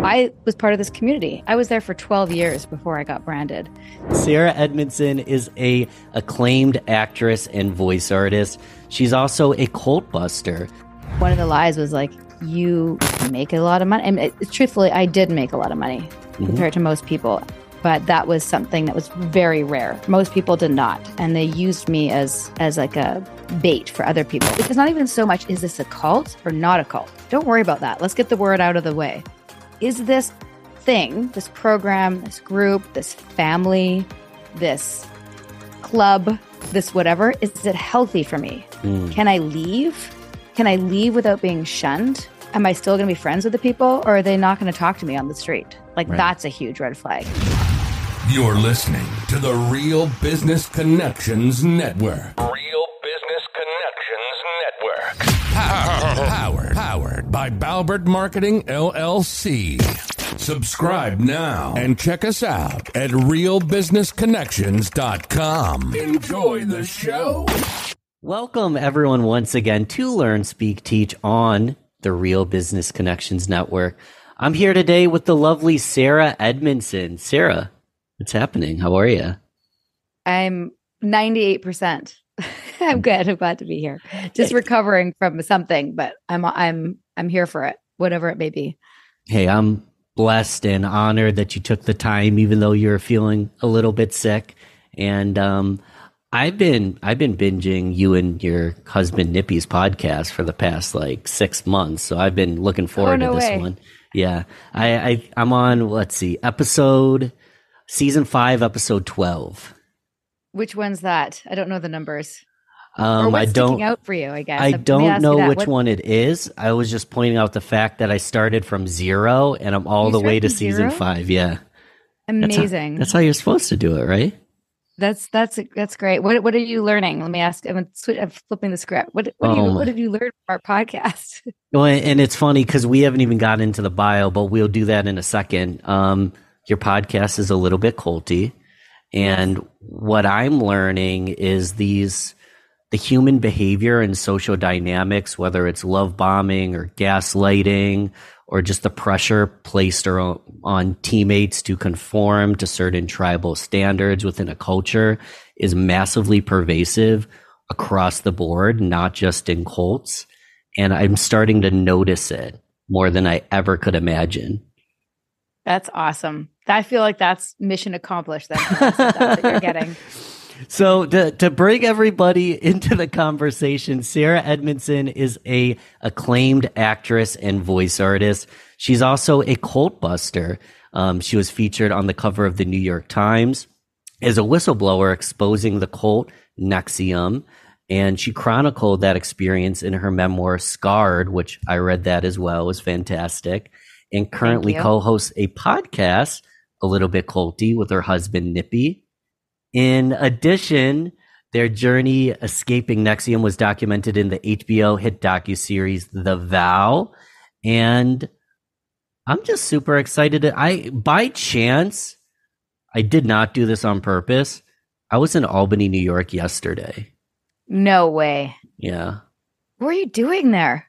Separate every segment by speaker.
Speaker 1: I was part of this community. I was there for 12 years before I got branded.
Speaker 2: Sarah Edmondson is a acclaimed actress and voice artist. She's also a cult buster.
Speaker 1: One of the lies was like, you make a lot of money. And truthfully, I did make a lot of money compared to most people. But that was something that was very rare. Most people did not. And they used me as like a bait for other people. Because not even so much, is this a cult or not a cult? Don't worry about that. Let's get the word out of the way. Is this thing, this program, this group, this family, this club, this whatever, is it healthy for me? Can I leave? Can I leave without being shunned? Am I still going to be friends with the people, or are they not going to talk to me on the street? Like, that's a huge red flag.
Speaker 3: You're listening to the Real Business Connections Network. Real Business Connections Network. Powered by Balbert Marketing, LLC. Subscribe now and check us out at realbusinessconnections.com. Enjoy the show.
Speaker 2: Welcome, everyone, once again to Learn, Speak, Teach on the Real Business Connections Network. I'm here today with the lovely Sarah Edmondson. Sarah, what's happening? How are you?
Speaker 1: I'm 98%. I'm good. I'm glad to be here. Just recovering from something, but I'm here for it, whatever it may be.
Speaker 2: Hey, I'm blessed and honored that you took the time, even though you're feeling a little bit sick. And I've been binging you and your husband Nippy's podcast for the past like 6 months, so I've been looking forward to this one. Yeah, I'm on, let's see, season 5, episode 12.
Speaker 1: Which one's that? I don't know the numbers.
Speaker 2: Or what's
Speaker 1: sticking out for you, I guess.
Speaker 2: I don't know which one it is. I was just pointing out the fact that I started from 0 and I'm all the way to season 5. Yeah,
Speaker 1: amazing.
Speaker 2: That's how you're supposed to do it, right?
Speaker 1: That's great. What are you learning? Let me ask. I'm flipping the script. What did you learn from our podcast?
Speaker 2: Well, and it's funny because we haven't even gotten into the bio, but we'll do that in a second. Your podcast is a little bit culty, and what I'm learning is the human behavior and social dynamics, whether it's love bombing or gaslighting or just the pressure placed on teammates to conform to certain tribal standards within a culture, is massively pervasive across the board, not just in cults. And I'm starting to notice it more than I ever could imagine.
Speaker 1: That's awesome. I feel like that's mission accomplished. That's that you're getting.
Speaker 2: So to bring everybody into the conversation, Sarah Edmondson is a acclaimed actress and voice artist. She's also a cult buster. She was featured on the cover of the New York Times as a whistleblower exposing the cult NXIVM, and she chronicled that experience in her memoir Scarred, which I read that as well. It was fantastic, and currently co-hosts a podcast, A Little Bit Culty, with her husband Nippy. In addition, their journey escaping NXIVM was documented in the HBO hit docuseries The Vow, and I'm just super excited. By chance, I did not do this on purpose. I was in Albany, New York yesterday.
Speaker 1: No way.
Speaker 2: Yeah.
Speaker 1: What were you doing there?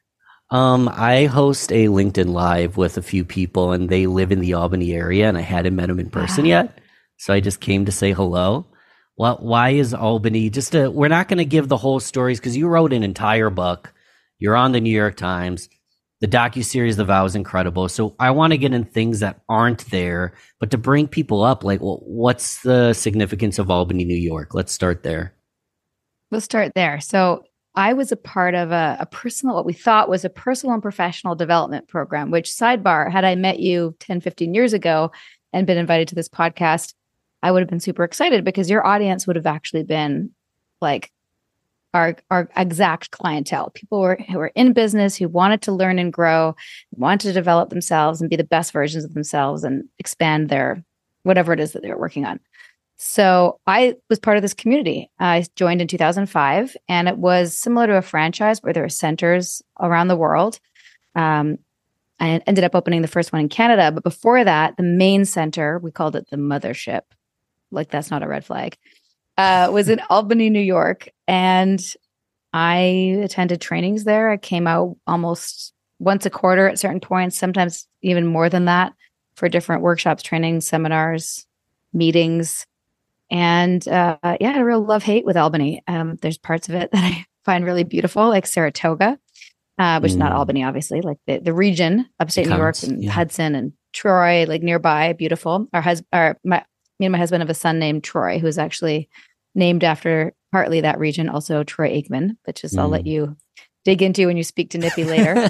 Speaker 2: I host a LinkedIn Live with a few people, and they live in the Albany area, and I hadn't met them in person yet, so I just came to say hello. Well, why is Albany? We're not going to give the whole stories because you wrote an entire book. You're on the New York Times. The docuseries The Vow is incredible. So I want to get in things that aren't there, but to bring people up, like, well, what's the significance of Albany, New York? Let's start there.
Speaker 1: We'll start there. So I was a part of a personal, what we thought was a personal and professional development program, which, sidebar, had I met you 10, 15 years ago and been invited to this podcast, I would have been super excited because your audience would have actually been like our exact clientele. People who were in business, who wanted to learn and grow, wanted to develop themselves and be the best versions of themselves and expand their whatever it is that they were working on. So I was part of this community. I joined in 2005, and it was similar to a franchise where there were centers around the world. I ended up opening the first one in Canada, but before that, the main center, we called it the mothership. Like, that's not a red flag, was in Albany, New York. And I attended trainings there. I came out almost once a quarter at certain points, sometimes even more than that, for different workshops, trainings, seminars, meetings. And I had a real love-hate with Albany. There's parts of it that I find really beautiful, like Saratoga, which is not Albany, obviously, like the region, upstate New York and Hudson and Troy, like nearby, beautiful. Me and my husband have a son named Troy, who is actually named after partly that region, also Troy Aikman, which is I'll let you dig into when you speak to Nippy later.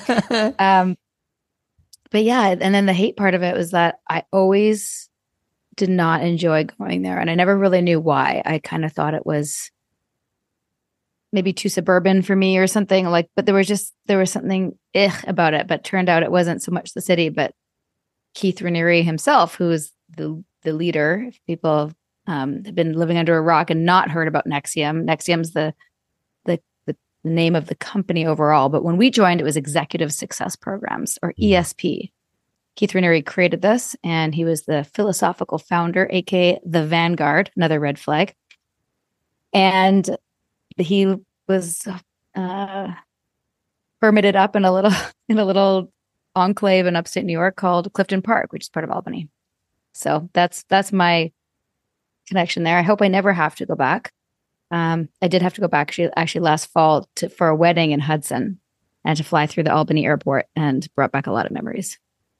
Speaker 1: But yeah, and then the hate part of it was that I always did not enjoy going there. And I never really knew why. I kind of thought it was maybe too suburban for me or something like, but there was something about it, but turned out it wasn't so much the city, but Keith Raniere himself, who is the leader. If people have been living under a rock and not heard about NXIVM. NXIVM's the name of the company overall. But when we joined, it was Executive Success Programs, or ESP. Keith Raniere created this, and he was the philosophical founder, aka the Vanguard, another red flag. And he was permitted up in a little enclave in upstate New York called Clifton Park, which is part of Albany. So that's my connection there. I hope I never have to go back. I did have to go back actually last fall for a wedding in Hudson, and to fly through the Albany airport, and brought back a lot of memories.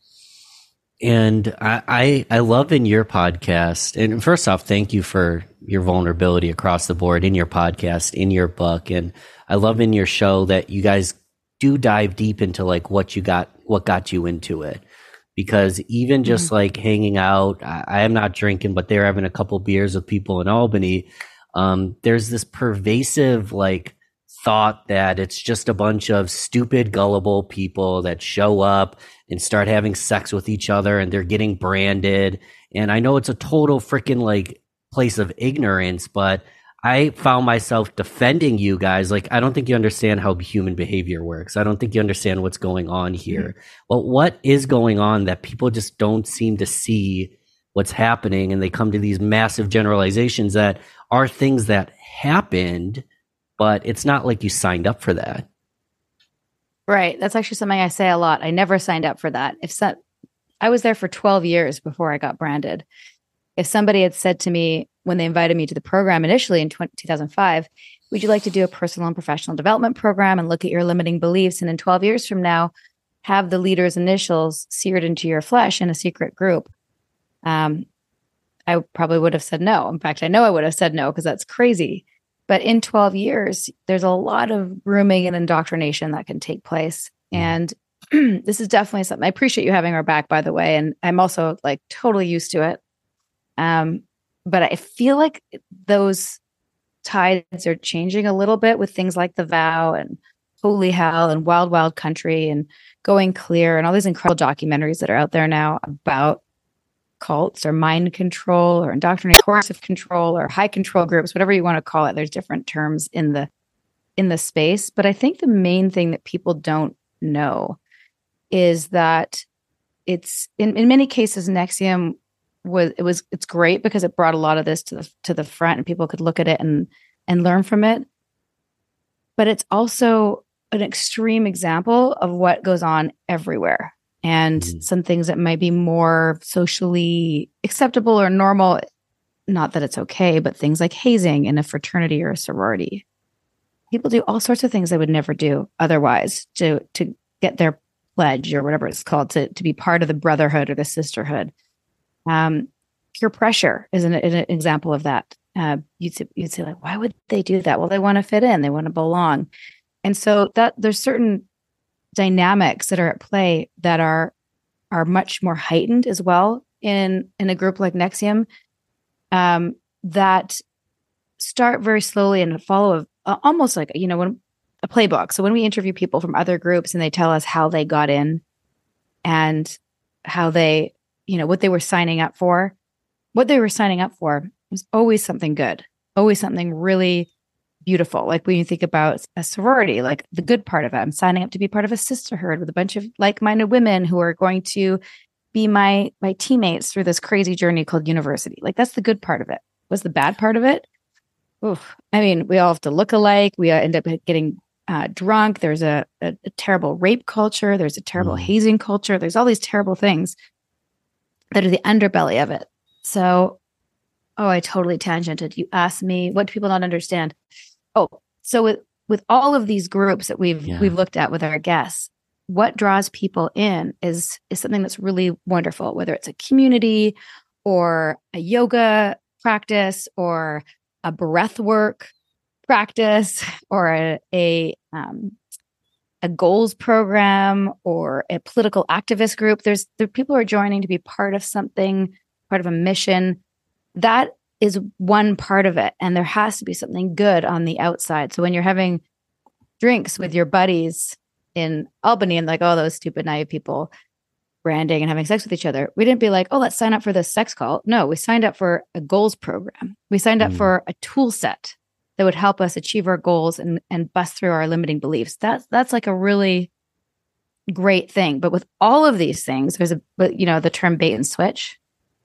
Speaker 2: And I love in your podcast, and first off, thank you for your vulnerability across the board in your podcast, in your book. And I love in your show that you guys do dive deep into like what got you into it. Because even just like hanging out, I am not drinking, but they're having a couple beers with people in Albany. There's this pervasive like thought that it's just a bunch of stupid, gullible people that show up and start having sex with each other, and they're getting branded. And I know it's a total freaking like place of ignorance, but I found myself defending you guys. Like, I don't think you understand how human behavior works. I don't think you understand what's going on here. Well, what is going on that people just don't seem to see what's happening, and they come to these massive generalizations that are things that happened, but it's not like you signed up for that.
Speaker 1: Right. That's actually something I say a lot. I never signed up for that. I was there for 12 years before I got branded. If somebody had said to me when they invited me to the program initially in 2005, would you like to do a personal and professional development program and look at your limiting beliefs, and in 12 years from now, have the leader's initials seared into your flesh in a secret group? I probably would have said no. In fact, I know I would have said no, because that's crazy. But in 12 years, there's a lot of grooming and indoctrination that can take place. And this is definitely something. I appreciate you having our back, by the way. And I'm also like totally used to it. But I feel like those tides are changing a little bit with things like The Vow and Holy Hell and Wild Wild Country and Going Clear and all these incredible documentaries that are out there now about cults or mind control or indoctrination, coercive control or high control groups, whatever you want to call it. There's different terms in the space. But I think the main thing that people don't know is that it's in many cases, NXIVM it's great because it brought a lot of this to the front, and people could look at it and learn from it. But it's also an extreme example of what goes on everywhere, and some things that might be more socially acceptable or normal. Not that it's okay, but things like hazing in a fraternity or a sorority. People do all sorts of things they would never do otherwise to get their pledge or whatever it's called, to be part of the brotherhood or the sisterhood. Peer pressure is an example of that. You'd say like, why would they do that? Well, they want to fit in, they want to belong. And so that there's certain dynamics that are at play that are much more heightened as well in a group like NXIVM, that start very slowly and follow almost like, when a playbook. So when we interview people from other groups and they tell us how they got in and how they, what they were signing up for, was always something good, always something really beautiful. Like when you think about a sorority, like the good part of it, I'm signing up to be part of a sisterhood with a bunch of like-minded women who are going to be my teammates through this crazy journey called university. Like that's the good part of it. What's the bad part of it? Oof. I mean, we all have to look alike. We end up getting drunk. There's a terrible rape culture. There's a terrible hazing culture. There's all these terrible things. that are the underbelly of it. So, I totally tangented. You asked me, what do people not understand? Oh, so with all of these groups that we've looked at with our guests, what draws people in is something that's really wonderful, whether it's a community or a yoga practice or a breath work practice or a goals program or a political activist group. There people are joining to be part of something, part of a mission. That is one part of it. And there has to be something good on the outside. So when you're having drinks with your buddies in Albany and like, oh, those stupid naive people branding and having sex with each other, we didn't be like, oh, let's sign up for this sex call. No, we signed up for a goals program. We signed up for a tool set that would help us achieve our goals and bust through our limiting beliefs. That's like a really great thing. But with all of these things, there's the term bait and switch.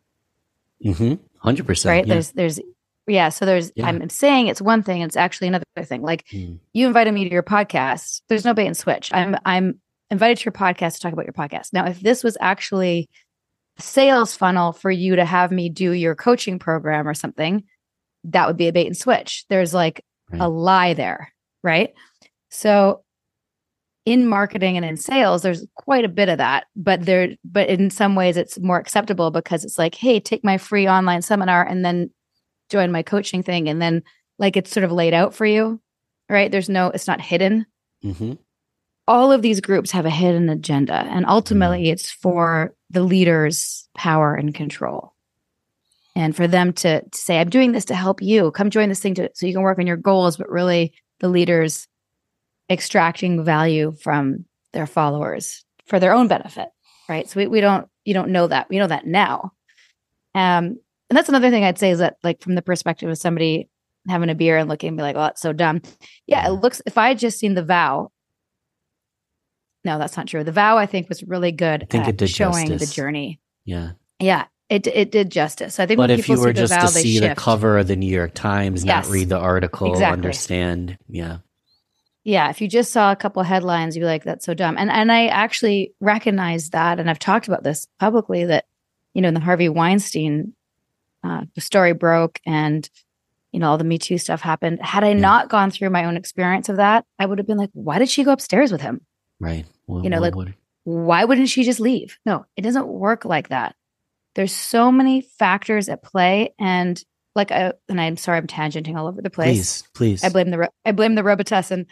Speaker 2: 100%.
Speaker 1: Right.
Speaker 2: Yeah.
Speaker 1: So I'm saying it's one thing. It's actually another thing. Like you invited me to your podcast. There's no bait and switch. I'm invited to your podcast to talk about your podcast. Now, if this was actually a sales funnel for you to have me do your coaching program or something, that would be a bait and switch. There's like a lie there. Right. So in marketing and in sales, there's quite a bit of that, but in some ways it's more acceptable because it's like, hey, take my free online seminar and then join my coaching thing. And then like, it's sort of laid out for you, right? It's not hidden. All of these groups have a hidden agenda, and ultimately it's for the leaders' power and control. And for them to say, I'm doing this to help you, come join this thing so you can work on your goals, but really the leaders extracting value from their followers for their own benefit, right? So you don't know that. We know that now. And that's another thing I'd say is that, like, from the perspective of somebody having a beer and looking and be like, oh, that's so dumb. Yeah, it looks, if I had just seen The Vow, no, that's not true. The Vow, I think, was really good at showing the journey.
Speaker 2: Yeah.
Speaker 1: Yeah, it did justice. So I think
Speaker 2: but
Speaker 1: when
Speaker 2: if
Speaker 1: people
Speaker 2: you were
Speaker 1: see
Speaker 2: just
Speaker 1: The Vow,
Speaker 2: to see
Speaker 1: they
Speaker 2: the
Speaker 1: shift.
Speaker 2: cover of the New York Times, not read the article, understand. Yeah.
Speaker 1: Yeah, if you just saw a couple of headlines, you'd be like, that's so dumb. And I actually recognize that, and I've talked about this publicly, that, in the Harvey Weinstein the story broke and, all the Me Too stuff happened. Had I not gone through my own experience of that, I would have been like, why did she go upstairs with him?
Speaker 2: Right. Well,
Speaker 1: why wouldn't she just leave? No, it doesn't work like that. There's so many factors at play, and and I'm sorry, I'm tangenting all over the place.
Speaker 2: Please.
Speaker 1: I blame the Robitussin.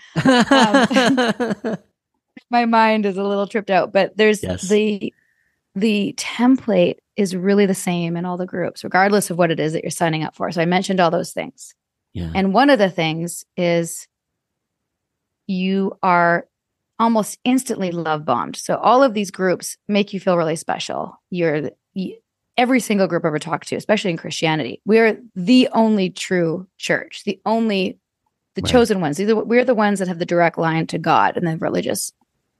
Speaker 1: My mind is a little tripped out, but there's the template is really the same in all the groups, regardless of what it is that you're signing up for. So I mentioned all those things.
Speaker 2: Yeah.
Speaker 1: And one of the things is you are almost instantly love bombed. So all of these groups make you feel really special. Every single group I've ever talked to, especially in Christianity, we're the only true church, the chosen ones. We're the ones that have the direct line to God in the religious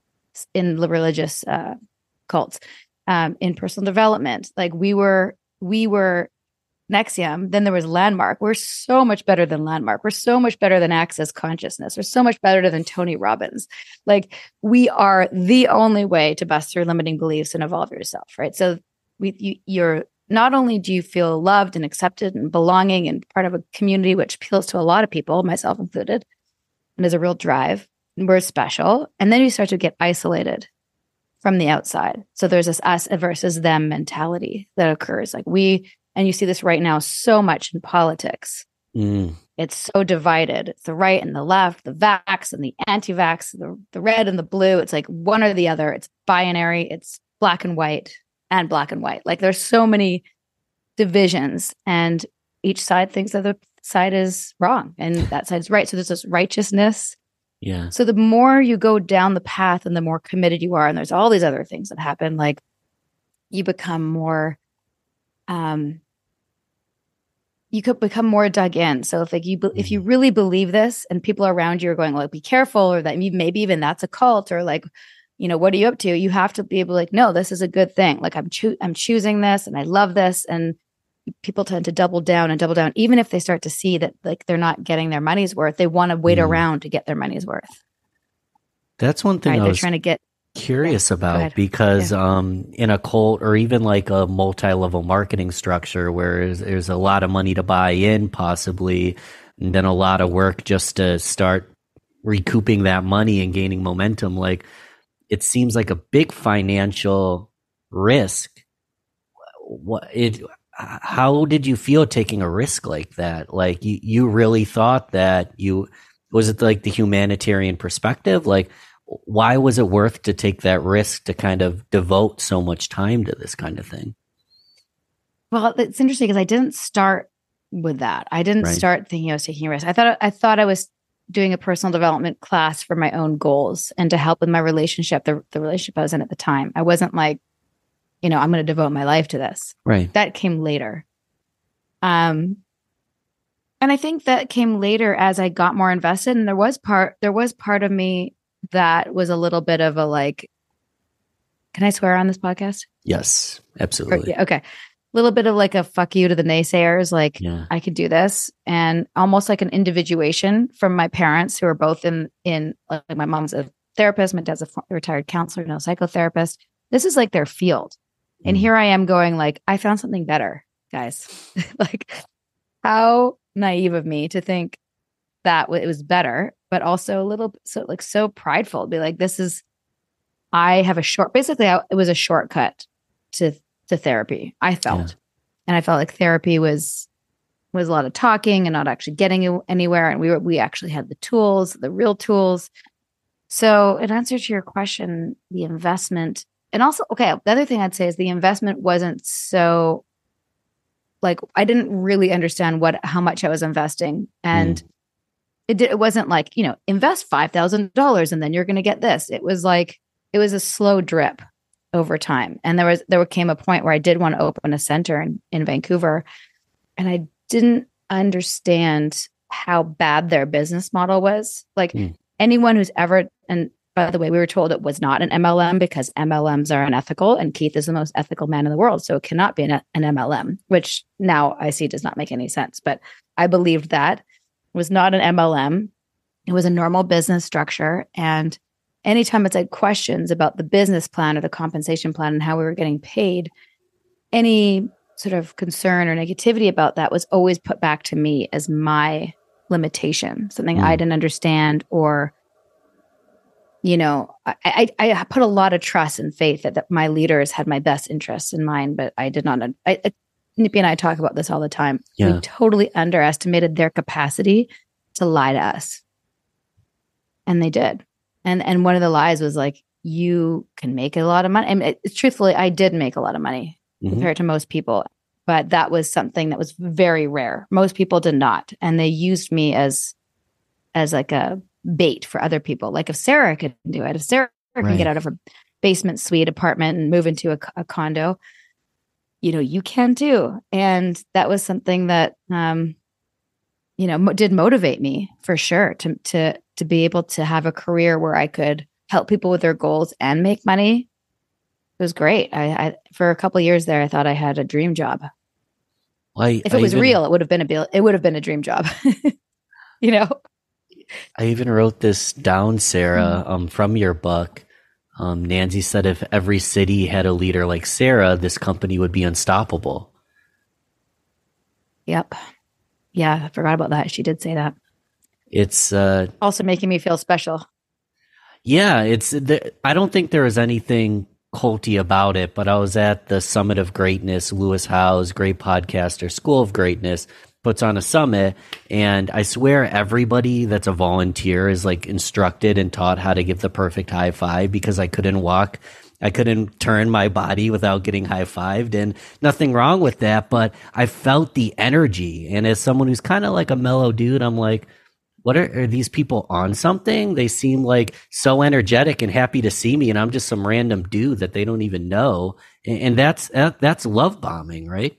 Speaker 1: cults, in personal development. Like we were NXIVM, then there was Landmark. We're so much better than Landmark. We're so much better than Access Consciousness. We're so much better than Tony Robbins. Like we are the only way to bust through limiting beliefs and evolve yourself, right? So you're not only do you feel loved and accepted and belonging and part of a community, which appeals to a lot of people, myself included, and is a real drive, and we're special. And then you start to get isolated from the outside. So there's this us versus them mentality that occurs. And you see this right now so much in politics. It's so divided. It's the right and the left, the vax and the anti-vax, the red and the blue. It's like one or the other. It's binary. It's black and white. And black and white. Like there's so many divisions, and each side thinks the other side is wrong and that side's right. So there's this righteousness.
Speaker 2: Yeah.
Speaker 1: So the more you go down the path and the more committed you are, and there's all these other things that happen, like you become more, you could become more dug in. So if you really believe this and people around you are going, like, be careful, or that maybe even that's a cult, or like, what are you up to? You have to be able to, like, no, this is a good thing. Like I'm choosing this and I love this. And people tend to double down, even if they start to see that like they're not getting their money's worth. They want to wait around to get their money's worth.
Speaker 2: That's one thing
Speaker 1: they're trying to get
Speaker 2: curious about
Speaker 1: ahead.
Speaker 2: because in a cult or even like a multi-level marketing structure where there's a lot of money to buy in possibly, and then a lot of work just to start recouping that money and gaining momentum, like it seems like a big financial risk. How did you feel taking a risk like that? Like you really thought that was it like the humanitarian perspective? Like, why was it worth to take that risk to kind of devote so much time to this kind of thing?
Speaker 1: Well, it's interesting because I didn't start with that. I didn't start thinking I was taking a risk. I thought I was doing a personal development class for my own goals and to help with my relationship, the relationship I was in at the time. I wasn't like, I'm going to devote my life to this.
Speaker 2: Right.
Speaker 1: That came later. And I think that came later as I got more invested. And there was part of me that was a little bit of a like, can I swear on this podcast?
Speaker 2: Yes, absolutely.
Speaker 1: Okay. A little bit of like a fuck you to the naysayers. Like I could do this, and almost like an individuation from my parents who are both in like my mom's a therapist. My dad's a retired counselor, no psychotherapist. This is like their field. And here I am going like, I found something better, guys. Like how naive of me to think that it was better, but also a little so prideful to be like, I have it was a shortcut to therapy, I felt. And I felt like therapy was a lot of talking and not actually getting anywhere. And we actually had the tools, the real tools. So in answer to your question, the investment, and also, the other thing I'd say is the investment wasn't so like, I didn't really understand how much I was investing. And it wasn't like, invest $5,000 and then you're going to get this. It was like, it was a slow drip over time. And there came a point where I did want to open a center in Vancouver, and I didn't understand how bad their business model was. Like anyone who's ever, and by the way, we were told it was not an MLM because MLMs are unethical, and Keith is the most ethical man in the world. So it cannot be an MLM, which now I see does not make any sense. But I believed that it was not an MLM. It was a normal business structure. And anytime it's had questions about the business plan or the compensation plan and how we were getting paid, any sort of concern or negativity about that was always put back to me as my limitation, something I didn't understand, or I put a lot of trust and faith that my leaders had my best interests in mind, but I did not. Nippy and I talk about this all the time. Yeah. We totally underestimated their capacity to lie to us. And they did. And one of the lies was like, you can make a lot of money. I mean, truthfully, I did make a lot of money compared to most people, but that was something that was very rare. Most people did not. And they used me as like a bait for other people. Like if Sarah could do it, if Sarah can get out of her basement suite apartment and move into a condo, you can too. And that was something that, did motivate me for sure to be able to have a career where I could help people with their goals and make money. It was great. I for a couple of years there, I thought I had a dream job. If it was real, it would have been a dream job.
Speaker 2: I even wrote this down, Sarah, from your book. Nancy said if every city had a leader like Sarah, this company would be unstoppable.
Speaker 1: Yep. Yeah, I forgot about that. She did say that.
Speaker 2: It's
Speaker 1: also making me feel special.
Speaker 2: Yeah, I don't think there was anything culty about it, but I was at the Summit of Greatness. Lewis Howes, great podcaster, School of Greatness, puts on a summit, and I swear everybody that's a volunteer is like instructed and taught how to give the perfect high five, because I couldn't turn my body without getting high-fived, and nothing wrong with that, but I felt the energy. And as someone who's kind of like a mellow dude, I'm like, what are these people on something? They seem like so energetic and happy to see me, and I'm just some random dude that they don't even know. And that's love bombing, right?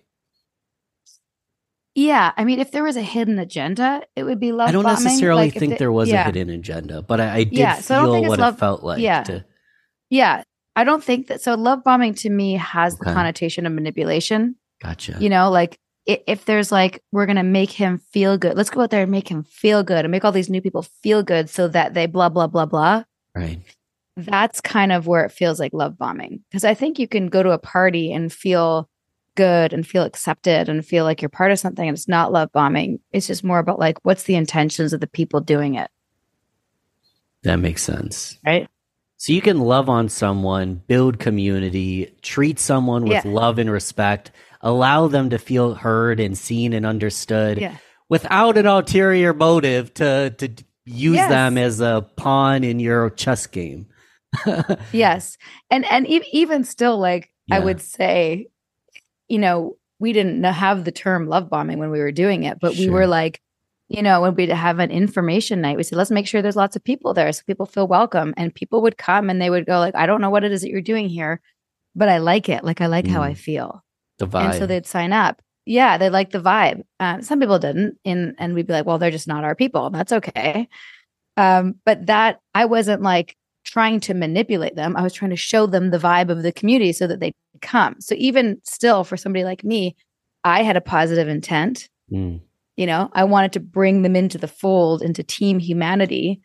Speaker 1: Yeah. I mean, if there was a hidden agenda, it would be love bombing.
Speaker 2: I don't necessarily think there was a hidden agenda, but I did feel what it felt like.
Speaker 1: Yeah. I don't think that. So love bombing to me has the connotation of manipulation.
Speaker 2: Gotcha.
Speaker 1: Like if there's like, we're going to make him feel good. Let's go out there and make him feel good and make all these new people feel good so that they blah, blah, blah, blah.
Speaker 2: Right.
Speaker 1: that's kind of where it feels like love bombing. Because I think you can go to a party and feel good and feel accepted and feel like you're part of something, and it's not love bombing. It's just more about like, what's the intentions of the people doing it?
Speaker 2: That makes sense.
Speaker 1: Right.
Speaker 2: So you can love on someone, build community, treat someone with love and respect, allow them to feel heard and seen and understood without an ulterior motive to use them as a pawn in your chess game.
Speaker 1: Yes. And even still, like, I would say, we didn't have the term love bombing when we were doing it, but we were like, when we'd have an information night, we said, let's make sure there's lots of people there so people feel welcome. And people would come and they would go like, I don't know what it is that you're doing here, but I like it. Like, I like how I feel.
Speaker 2: The vibe.
Speaker 1: And so they'd sign up. Yeah, they like the vibe. Some people didn't. And we'd be like, well, they're just not our people. That's okay. But that I wasn't like trying to manipulate them. I was trying to show them the vibe of the community so that they'd come. So even still, for somebody like me, I had a positive intent. I wanted to bring them into the fold, into team humanity.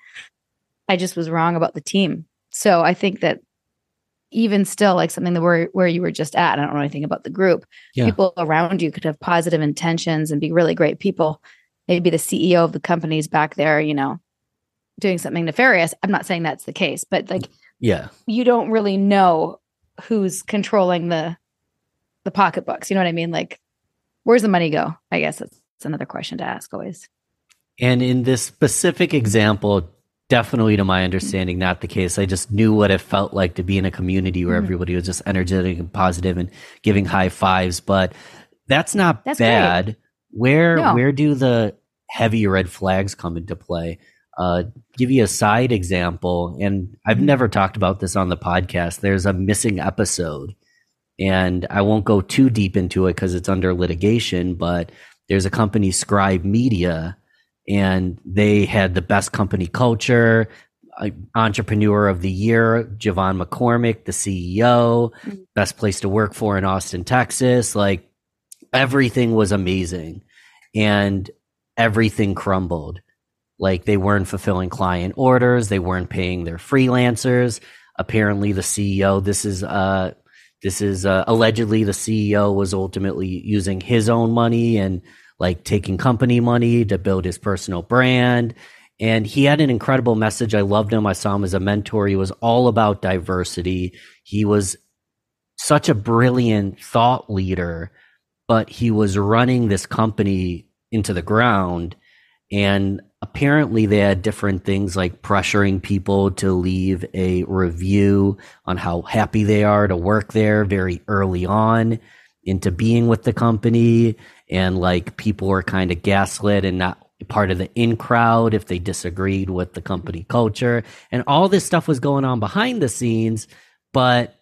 Speaker 1: I just was wrong about the team. So I think that even still, like something that where you were just at, I don't know anything about the group. People around you could have positive intentions and be really great people. Maybe the CEO of the company's back there, doing something nefarious. I'm not saying that's the case, but like, you don't really know who's controlling the pocketbooks. You know what I mean? Like, where's the money go? I guess it's another question to ask always.
Speaker 2: And in this specific example, definitely to my understanding, not the case. I just knew what it felt like to be in a community where everybody was just energetic and positive and giving high fives. But that's not bad. Great. Where do the heavy red flags come into play? Give you a side example, and I've never talked about this on the podcast. There's a missing episode, and I won't go too deep into it because it's under litigation, but there's a company, Scribe Media, and they had the best company culture, entrepreneur of the year, Javon McCormick, the CEO, best place to work for in Austin, Texas. Like, everything was amazing and everything crumbled. Like, they weren't fulfilling client orders. They weren't paying their freelancers. Apparently the CEO, this is allegedly the CEO was ultimately using his own money and like taking company money to build his personal brand. And he had an incredible message. I loved him. I saw him as a mentor. He was all about diversity. He was such a brilliant thought leader, but he was running this company into the ground. And apparently they had different things like pressuring people to leave a review on how happy they are to work there very early on into being with the company. And like, people were kind of gaslit and not part of the in crowd if they disagreed with the company culture. And all this stuff was going on behind the scenes. But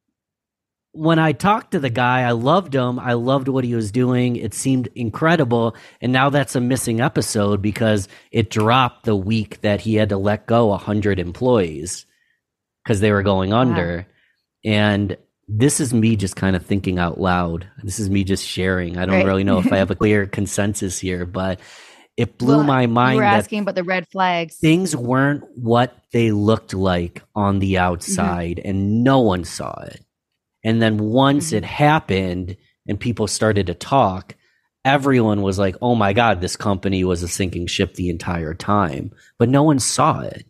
Speaker 2: when I talked to the guy, I loved him. I loved what he was doing. It seemed incredible. And now that's a missing episode because it dropped the week that he had to let go 100 employees because they were going under. And this is me just kind of thinking out loud. This is me just sharing. I don't really know if I have a clear consensus here, but it blew my mind.
Speaker 1: You were asking about the red flags.
Speaker 2: Things weren't what they looked like on the outside, and no one saw it. And then once it happened and people started to talk, everyone was like, oh my God, this company was a sinking ship the entire time. But no one saw it.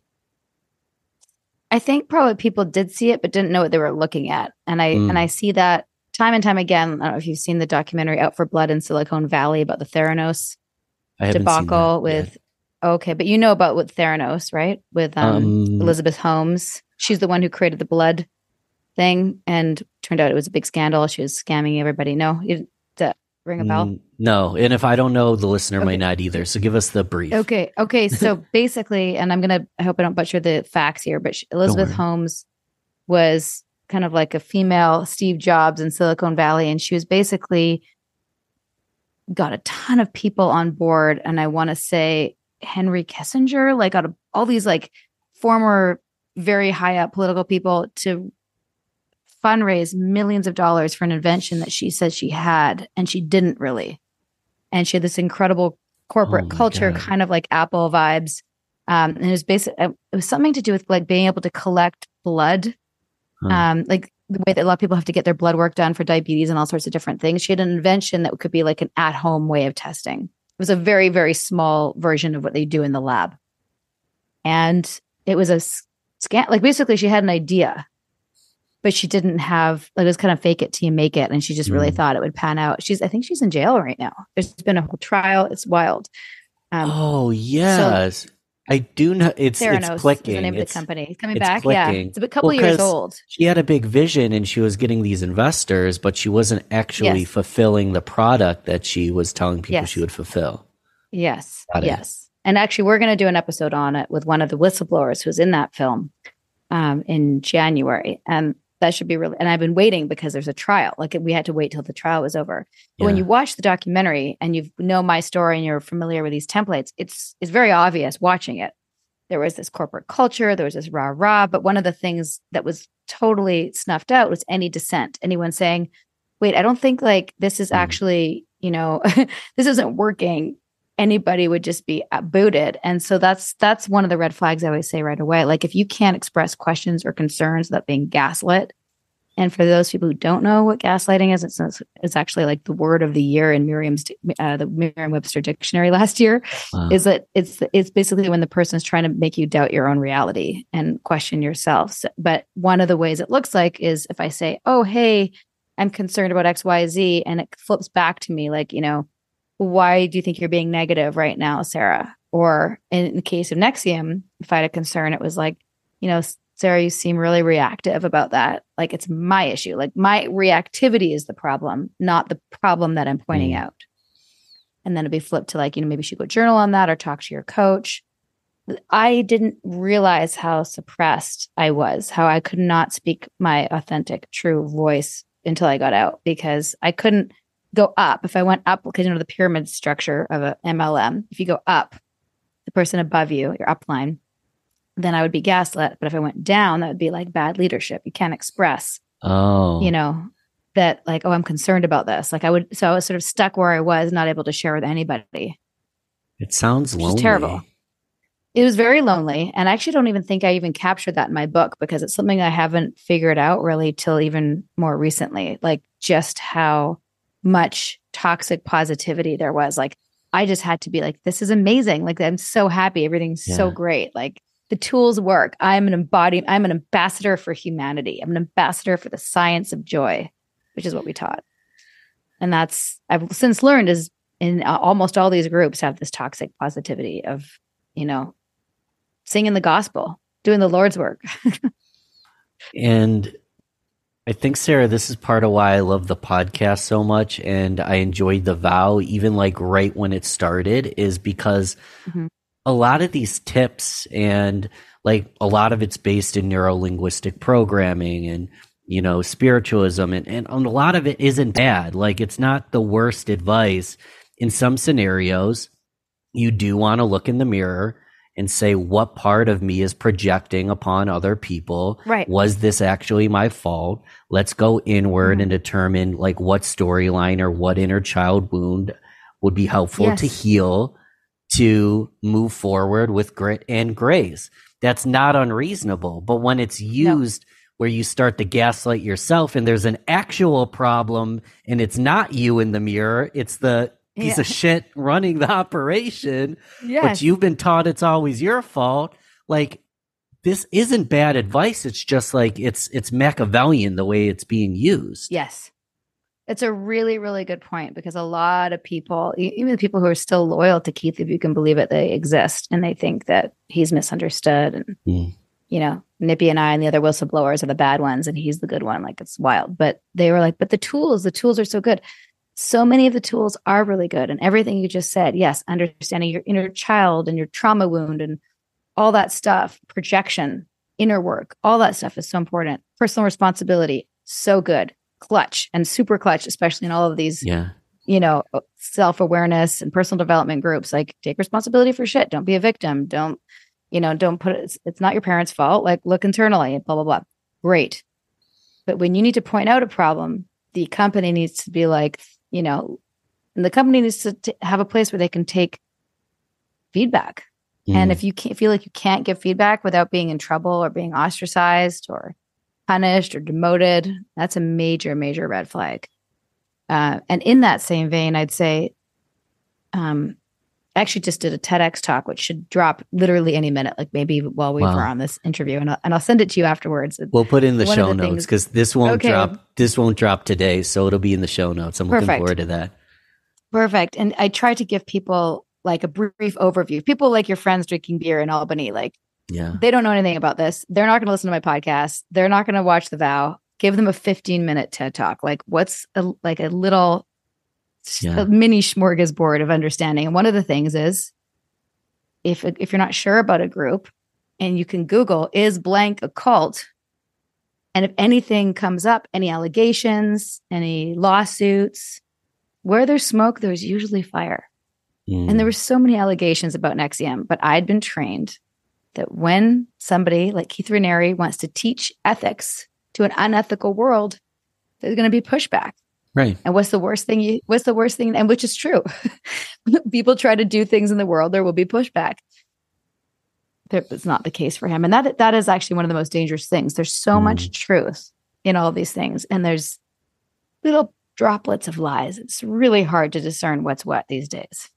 Speaker 1: I think probably people did see it, but didn't know what they were looking at. And I see that time and time again. I don't know if you've seen the documentary Out for Blood in Silicon Valley about the Theranos debacle with, okay, but you know about with Theranos, right? With Elizabeth Holmes. She's the one who created the blood thing, and turned out it was a big scandal. She was scamming everybody. No, you did ring a bell?
Speaker 2: No, and if I don't know, the listener might not either. So give us the brief.
Speaker 1: Okay. So basically, and I hope I don't butcher the facts here, but Elizabeth Holmes was kind of like a female Steve Jobs in Silicon Valley, and she was basically got a ton of people on board. And I want to say Henry Kissinger, like out of all these like former very high up political people to fundraise millions of dollars for an invention that she said she had, and she didn't really. And she had this incredible corporate culture, kind of like Apple vibes. And it was basically, it was something to do with like being able to collect blood. Like the way that a lot of people have to get their blood work done for diabetes and all sorts of different things. She had an invention that could be like an at-home way of testing. It was a very, very small version of what they do in the lab. And it was a scan, like basically she had an idea, but she didn't have, like, it was kind of fake it till you make it. And she just really thought it would pan out. I think she's in jail right now. There's been a whole trial. It's wild.
Speaker 2: Oh, yes. So, I do know. It's clicking.
Speaker 1: Is the name of the company. It's coming back.
Speaker 2: Clicking.
Speaker 1: Yeah. It's a couple years old.
Speaker 2: She had a big vision and she was getting these investors, but she wasn't actually fulfilling the product that she was telling people she would fulfill.
Speaker 1: Yes. Yes. And actually, we're going to do an episode on it with one of the whistleblowers who's in that film in January. And that should be really, and I've been waiting because there's a trial. Like we had to wait till the trial was over. But when you watch the documentary and you know my story and you're familiar with these templates, it's very obvious watching it. There was this corporate culture, there was this rah-rah, but one of the things that was totally snuffed out was any dissent. Anyone saying, wait, I don't think like this is actually, this isn't working. Anybody would just be booted. And so that's one of the red flags I always say right away. Like if you can't express questions or concerns without being gaslit, and for those people who don't know what gaslighting is, it's actually like the word of the year in the Merriam-Webster dictionary last year. Is that it's basically when the person is trying to make you doubt your own reality and question yourself. So, but one of the ways it looks like is if I say, oh, hey, I'm concerned about X, Y, Z, and it flips back to me like, why do you think you're being negative right now, Sarah? Or in the case of NXIVM, if I had a concern, it was like, Sarah, you seem really reactive about that. Like it's my issue. Like my reactivity is the problem, not the problem that I'm pointing out. And then it'd be flipped to like, maybe you should go journal on that or talk to your coach. I didn't realize how suppressed I was, how I could not speak my authentic, true voice until I got out because I couldn't go up. If I went up, because the pyramid structure of a MLM, if you go up, the person above you, your upline, then I would be gaslit. But if I went down, that would be like bad leadership. You can't express, that like, oh, I'm concerned about this. Like I was sort of stuck where I was, not able to share with anybody.
Speaker 2: It sounds lonely.
Speaker 1: Terrible. It was very lonely. And I actually don't even think I even captured that in my book because it's something I haven't figured out really till even more recently, like just how much toxic positivity there was. Like I just had to be like, this is amazing. Like I'm so happy. Everything's so great. Like the tools work. I'm an ambassador for humanity. I'm an ambassador for the science of joy, which is what we taught. And that's, I've since learned is in almost all these groups have this toxic positivity of, singing the gospel, doing the Lord's work.
Speaker 2: And I think, Sarah, this is part of why I love the podcast so much. And I enjoyed the vow, even like right when it started, is because a lot of these tips and like a lot of it's based in neuro-linguistic programming and, spiritualism. And a lot of it isn't bad. Like it's not the worst advice. In some scenarios, you do want to look in the mirror and say, what part of me is projecting upon other people?
Speaker 1: Right.
Speaker 2: Was this actually my fault? Let's go inward and determine like what storyline or what inner child wound would be helpful to heal, to move forward with grit and grace. That's not unreasonable. But when it's used where you start to gaslight yourself and there's an actual problem and it's not you in the mirror, it's the piece of shit running the operation, but you've been taught it's always your fault. Like this isn't bad advice. It's just like it's Machiavellian the way it's being used.
Speaker 1: Yes. It's a really, really good point because a lot of people, even the people who are still loyal to Keith, if you can believe it, they exist and they think that he's misunderstood. And, Nippy and I and the other whistleblowers are the bad ones and he's the good one. Like it's wild. But they were like, but the tools are so good. So many of the tools are really good. And everything you just said, yes, understanding your inner child and your trauma wound and all that stuff, projection, inner work, all that stuff is so important. Personal responsibility, so good. Clutch and super clutch, especially in all of these, self-awareness and personal development groups. Like take responsibility for shit. Don't be a victim. Don't put it, it's not your parents' fault. Like look internally, blah, blah, blah. Great. But when you need to point out a problem, the company needs to be like, and the company needs to have a place where they can take feedback. And if you can't feel like you can't give feedback without being in trouble or being ostracized or punished or demoted, that's a major, major red flag. And in that same vein, I'd say, I actually just did a TEDx talk, which should drop literally any minute, like maybe while we were on this interview, and I'll send it to you afterwards.
Speaker 2: We'll put it in the show notes because this won't drop. This won't drop today, so it'll be in the show notes. I'm looking forward to that.
Speaker 1: Perfect. And I try to give people like a brief overview. People like your friends drinking beer in Albany, like they don't know anything about this. They're not going to listen to my podcast. They're not going to watch The Vow. Give them a 15-minute TED Talk. Like what's a little a mini smorgasbord of understanding. And one of the things is if you're not sure about a group and you can Google, is blank a cult? And if anything comes up, any allegations, any lawsuits, where there's smoke, there's usually fire. And there were so many allegations about NXIVM, but I'd been trained that when somebody like Keith Raniere wants to teach ethics to an unethical world, there's going to be pushback.
Speaker 2: Right.
Speaker 1: And what's the worst thing? And which is true. People try to do things in the world, there will be pushback. It's not the case for him. And that is actually one of the most dangerous things. There's so much truth in all these things. And there's little droplets of lies. It's really hard to discern what's what these days.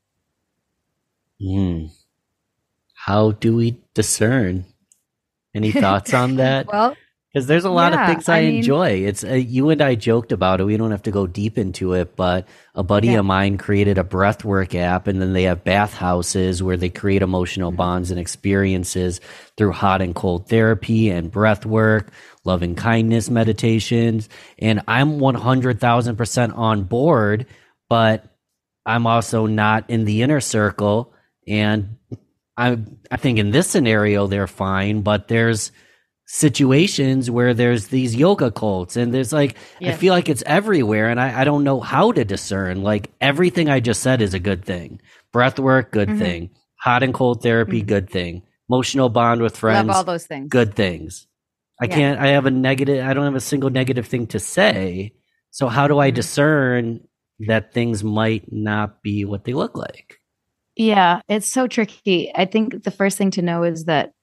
Speaker 2: How do we discern? Any thoughts on that?
Speaker 1: Well,
Speaker 2: because there's a lot of things I enjoy. It's you and I joked about it. We don't have to go deep into it, but a buddy of mine created a breathwork app, and then they have bathhouses where they create emotional bonds and experiences through hot and cold therapy and breathwork, loving kindness meditations. And I'm 100,000% on board, but I'm also not in the inner circle. And I think in this scenario they're fine, but there's situations where there's these yoga cults and there's I feel like it's everywhere, and I don't know how to discern. Like everything I just said is a good thing. Breath work, good thing. Hot and cold therapy, good thing. Emotional bond with friends,
Speaker 1: love all those things.
Speaker 2: Good things. I don't have a single negative thing to say. So how do I discern that things might not be what they look like?
Speaker 1: Yeah, it's so tricky. I think the first thing to know is that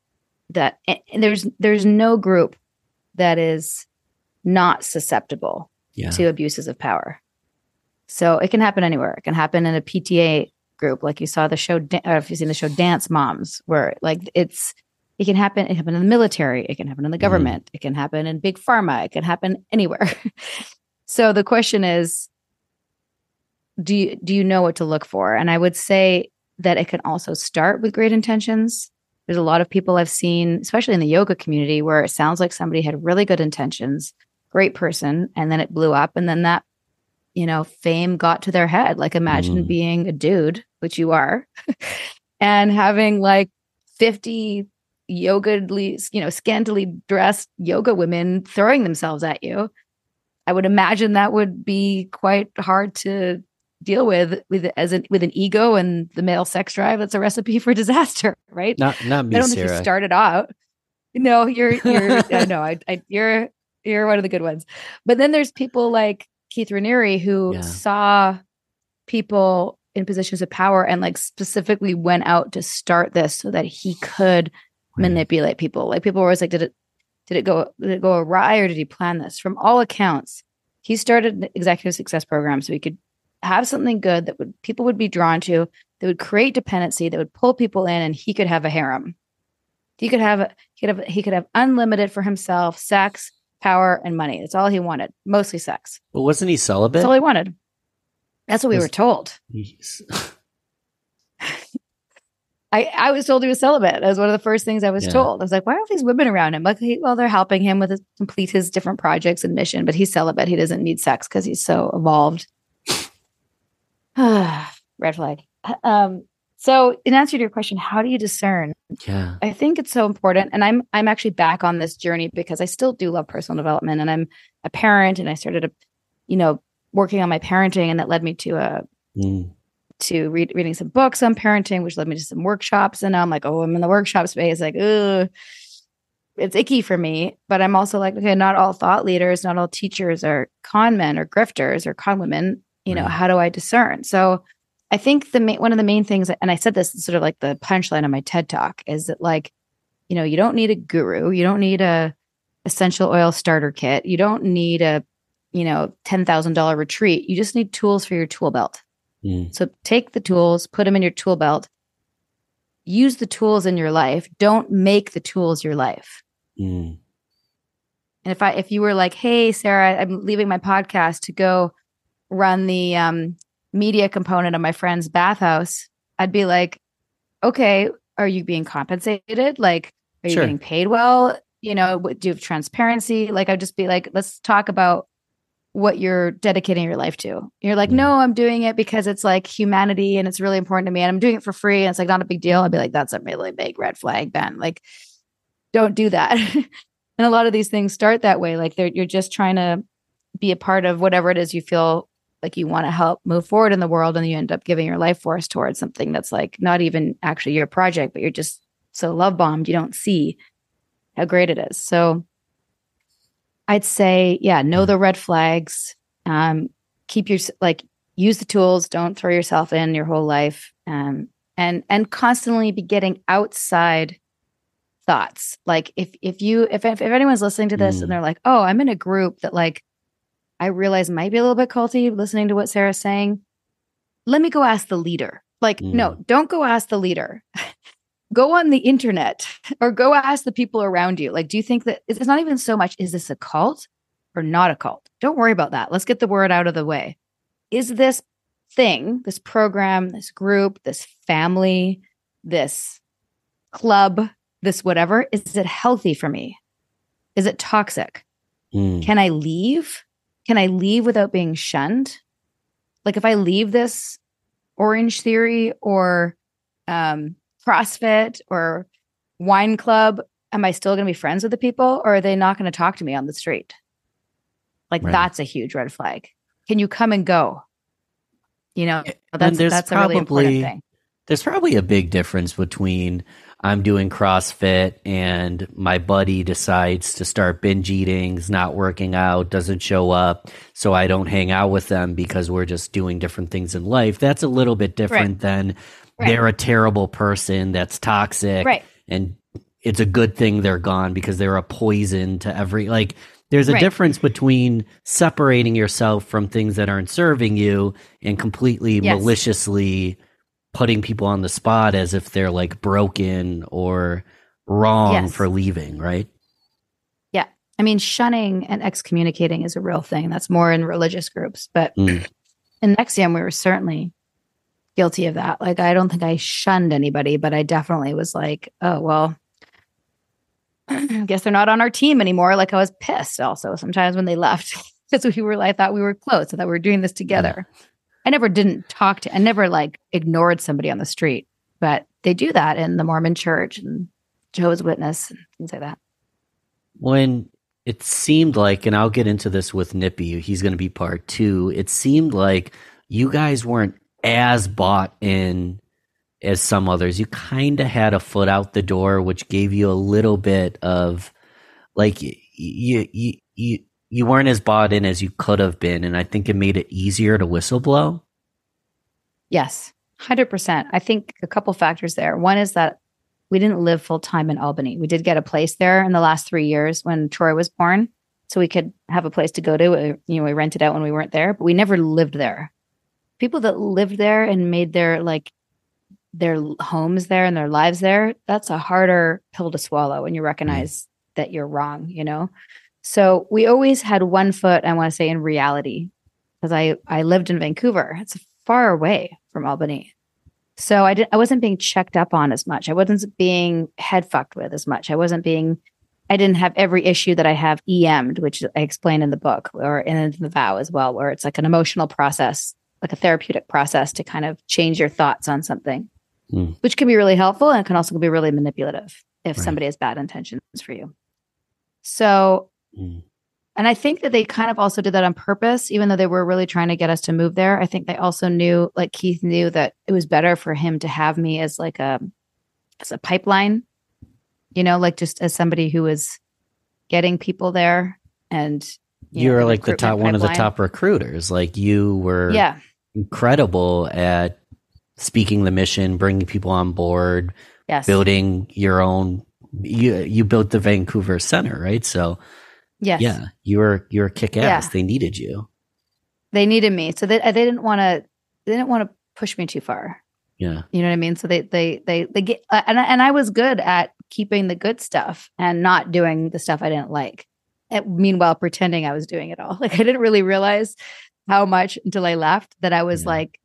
Speaker 1: there's no group that is not susceptible to abuses of power. So it can happen anywhere. It can happen in a PTA group, like you saw the show, or if you've seen the show Dance Moms, where it can happen. It can happen in the military. It can happen in the government. It can happen in big pharma. It can happen anywhere. So the question is, do you know what to look for? And I would say that it can also start with great intentions. There's a lot of people I've seen, especially in the yoga community, where it sounds like somebody had really good intentions, great person, and then it blew up. And then that, fame got to their head. Like imagine being a dude, which you are, and having like 50 scantily dressed yoga women throwing themselves at you. I would imagine that would be quite hard to deal with an ego and the male sex drive. That's a recipe for disaster, right?
Speaker 2: Not me,
Speaker 1: I don't think
Speaker 2: Sarah.
Speaker 1: you started out. No, you're you're one of the good ones. But then there's people like Keith Raniere who saw people in positions of power and like specifically went out to start this so that he could manipulate people. Like people were always like, did it go awry, or did he plan this? From all accounts, he started an executive success program so he could have something good that people would be drawn to, that would create dependency, that would pull people in, and he could have a harem. He could have unlimited for himself, sex, power, and money. That's all he wanted. Mostly sex.
Speaker 2: But wasn't he celibate?
Speaker 1: That's all he wanted. That's what we were told. I was told he was celibate. That was one of the first things I was told. I was like, why are these women around him? Like, well, they're helping him complete his different projects and mission, but he's celibate. He doesn't need sex because he's so evolved. Red flag. So in answer to your question, how do you discern?
Speaker 2: Yeah.
Speaker 1: I think it's so important. And I'm actually back on this journey because I still do love personal development, and I'm a parent, and I started working on my parenting, and that led me to reading some books on parenting, which led me to some workshops. And now I'm like, I'm in the workshop space. Like, it's icky for me. But I'm also like, okay, not all thought leaders, not all teachers are con men or grifters or con women. How do I discern? So I think one of the main things, and I said this sort of like the punchline of my TED talk, is that like, you don't need a guru. You don't need a essential oil starter kit. You don't need a, $10,000 retreat. You just need tools for your tool belt. So take the tools, put them in your tool belt, use the tools in your life. Don't make the tools your life. And if you were like, hey, Sarah, I'm leaving my podcast to go run the media component of my friend's bathhouse, I'd be like, okay, are you being compensated? Like, are you getting paid well? Do you have transparency? Like, I'd just be like, let's talk about what you're dedicating your life to. You're like, no, I'm doing it because it's like humanity and it's really important to me and I'm doing it for free and it's like not a big deal. I'd be like, that's a really big red flag, Ben. Like, don't do that. And a lot of these things start that way. Like you're just trying to be a part of whatever it is you feel like you want to help move forward in the world. And you end up giving your life force towards something that's like not even actually your project, but you're just so love bombed. You don't see how great it is. So I'd say, know the red flags, keep your, use the tools, don't throw yourself in your whole life, and constantly be getting outside thoughts. Like if anyone's listening to this and they're like, oh, I'm in a group that like, I realize might be a little bit culty listening to what Sarah's saying. Let me go ask the leader. Like, no, don't go ask the leader. Go on the internet or go ask the people around you. Like, do you think that it's not even so much, is this a cult or not a cult? Don't worry about that. Let's get the word out of the way. Is this thing, this program, this group, this family, this club, this whatever, is it healthy for me? Is it toxic? Can I leave? Can I leave without being shunned? Like if I leave this Orange Theory or CrossFit or wine club, am I still going to be friends with the people or are they not going to talk to me on the street? Like that's a huge red flag. Can you come and go? That's a really important thing.
Speaker 2: There's probably a big difference between I'm doing CrossFit and my buddy decides to start binge eating, is not working out, doesn't show up, so I don't hang out with them because we're just doing different things in life. That's a little bit different than they're a terrible person that's toxic and it's a good thing they're gone because they're a poison to there's a difference between separating yourself from things that aren't serving you and completely maliciously putting people on the spot as if they're like broken or wrong for leaving, right?
Speaker 1: Yeah. I mean, shunning and excommunicating is a real thing. That's more in religious groups. But in NXIVM, we were certainly guilty of that. Like, I don't think I shunned anybody, but I definitely was like, oh, well, I guess they're not on our team anymore. Like, I was pissed also sometimes when they left because I thought we were close. I thought we were doing this together. I never like ignored somebody on the street, but they do that in the Mormon Church and Jehovah's Witness and things like that.
Speaker 2: When it seemed like, and I'll get into this with Nippy, he's going to be part 2. It seemed like you guys weren't as bought in as some others. You kind of had a foot out the door, which gave you a little bit of like you weren't as bought in as you could have been, and I think it made it easier to whistleblow.
Speaker 1: Yes, 100%. I think a couple factors there. One is that we didn't live full time in Albany. We did get a place there in the last 3 years when Troy was born, so we could have a place to go to. We rented out when we weren't there, but we never lived there. People that lived there and made their homes there and their lives there, that's a harder pill to swallow when you recognize that you're wrong, So we always had one foot, I want to say, in reality, because I lived in Vancouver. It's far away from Albany. So I wasn't being checked up on as much. I wasn't being head fucked with as much. I didn't have every issue that I have EM'd, which I explain in the book or in the vow as well, where it's like an emotional process, like a therapeutic process to kind of change your thoughts on something, which can be really helpful and can also be really manipulative if somebody has bad intentions for you. So, and I think that they kind of also did that on purpose, even though they were really trying to get us to move there. I think they also knew, like Keith knew, that it was better for him to have me as like as a pipeline, like just as somebody who was getting people there. And
Speaker 2: you were like one of the top recruiters. Like you were incredible at speaking the mission, bringing people on board,
Speaker 1: Yes.
Speaker 2: building your own. You built the Vancouver Center, right? So
Speaker 1: Yes.
Speaker 2: yeah, you're kick ass.
Speaker 1: Yeah.
Speaker 2: They needed you.
Speaker 1: They needed me, so they didn't want to. They didn't want to push me too far.
Speaker 2: Yeah.
Speaker 1: You know what I mean? So they get and I was good at keeping the good stuff and not doing the stuff I didn't like. And meanwhile, pretending I was doing it all. Like I didn't really realize how much until I left that I was like,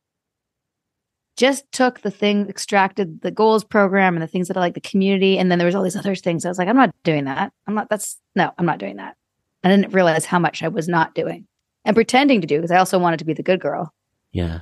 Speaker 1: just took the thing, extracted the goals program and the things that I like, the community, and then there was all these other things. I was like, I'm not doing that. I'm not doing that. I didn't realize how much I was not doing and pretending to do because I also wanted to be the good girl.
Speaker 2: Yeah.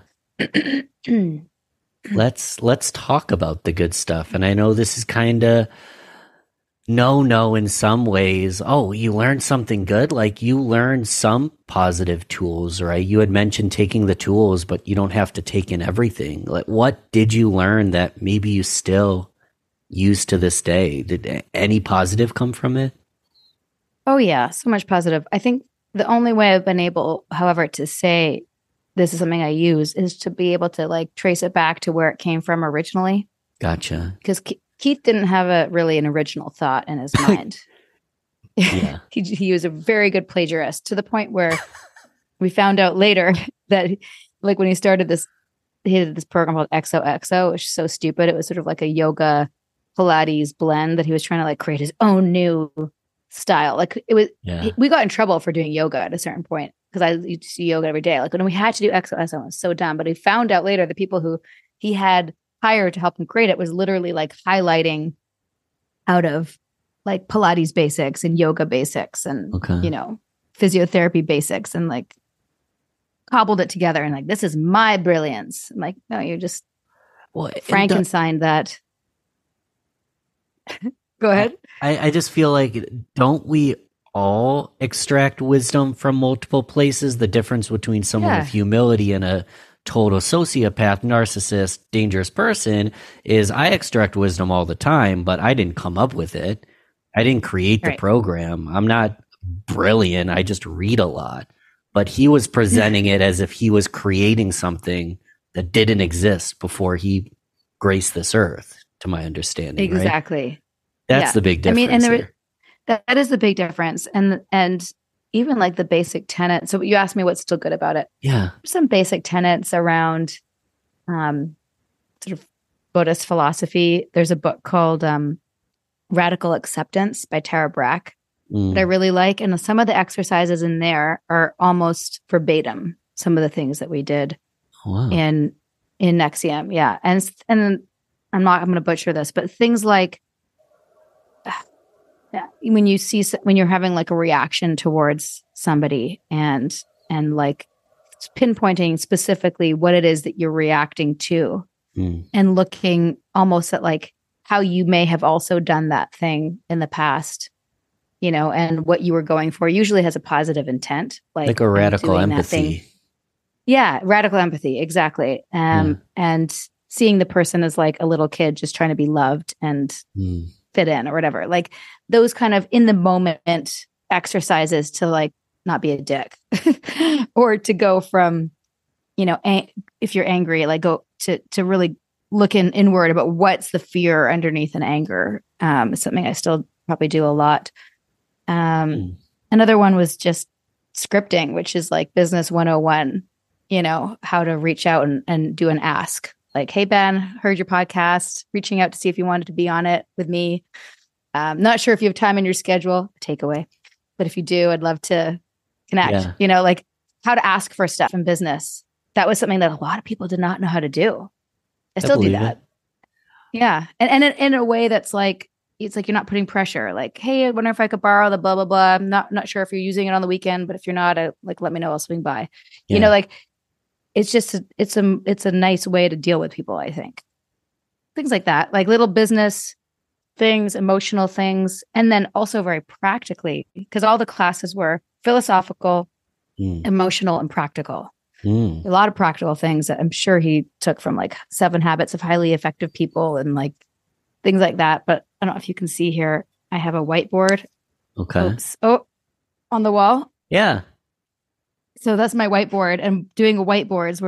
Speaker 2: Let's talk about the good stuff. And I know this is kind of no in some ways. Oh, you learned something good? Like you learned some positive tools, right? You had mentioned taking the tools, but you don't have to take in everything. Like what did you learn that maybe you still use to this day? Did any positive come from it?
Speaker 1: Oh yeah, so much positive. I think the only way I've been able, however, to say this is something I use is to be able to like trace it back to where it came from originally.
Speaker 2: Gotcha.
Speaker 1: Because Keith didn't have an original thought in his mind.
Speaker 2: Yeah.
Speaker 1: he was a very good plagiarist to the point where we found out later that like when he started this, he did this program called XOXO, which is so stupid. It was sort of like a yoga Pilates blend that he was trying to like create his own new style. Like it was, we got in trouble for doing yoga at a certain point because I used to do yoga every day. Like when we had to do XOXO, it was so dumb. But he found out later the people who he had hired to help him create it was literally like highlighting out of like Pilates basics and yoga basics and, you know, physiotherapy basics and like cobbled it together and like, this is my brilliance. I'm like, no, you just Frankenstein that. Go ahead.
Speaker 2: I just feel like, don't we all extract wisdom from multiple places? The difference between someone with humility and a total sociopath, narcissist, dangerous person is I extract wisdom all the time, but I didn't come up with it. I didn't create the program. I'm not brilliant. I just read a lot. But he was presenting it as if he was creating something that didn't exist before he graced this earth, to my understanding.
Speaker 1: Exactly.
Speaker 2: Right? That's the big difference.
Speaker 1: I mean, and that is the big difference. And even like the basic tenets. So you asked me what's still good about it.
Speaker 2: Yeah.
Speaker 1: Some basic tenets around sort of Buddhist philosophy. There's a book called Radical Acceptance by Tara Brach that I really like. And some of the exercises in there are almost verbatim. Some of the things that we did in NXIVM. Yeah. And I'm going to butcher this, but things like, when you're having like a reaction towards somebody and like pinpointing specifically what it is that you're reacting to and looking almost at like how you may have also done that thing in the past, you know, and what you were going for usually has a positive intent. Like
Speaker 2: a radical empathy.
Speaker 1: Yeah. Radical empathy. Exactly. And seeing the person as like a little kid just trying to be loved and fit in or whatever, like those kind of in the moment exercises to like not be a dick or to go from, you know, if you're angry, like go to really look inward about what's the fear underneath an anger. Is something I still probably do a lot. Another one was just scripting, which is like business 101, you know, how to reach out and do an ask. Like, hey, Ben, heard your podcast, reaching out to see if you wanted to be on it with me. Not sure if you have time in your schedule, takeaway. But if you do, I'd love to connect, you know, like how to ask for stuff in business. That was something that a lot of people did not know how to do. I still do that. Yeah. And in a way that's like, it's like you're not putting pressure. Like, hey, I wonder if I could borrow the blah, blah, blah. I'm not sure if you're using it on the weekend, but if you're not, like, let me know, I'll swing by. You know, like, it's just it's a nice way to deal with people, I think. Things like that, like little business things, emotional things, and then also very practically, because all the classes were philosophical, emotional, and practical. A lot of practical things that I'm sure he took from like 7 Habits of Highly Effective People and like things like that. But I don't know if you can see here, I have a whiteboard.
Speaker 2: Okay.
Speaker 1: Oops. Oh, on the wall.
Speaker 2: Yeah.
Speaker 1: So that's my whiteboard, and doing a whiteboards were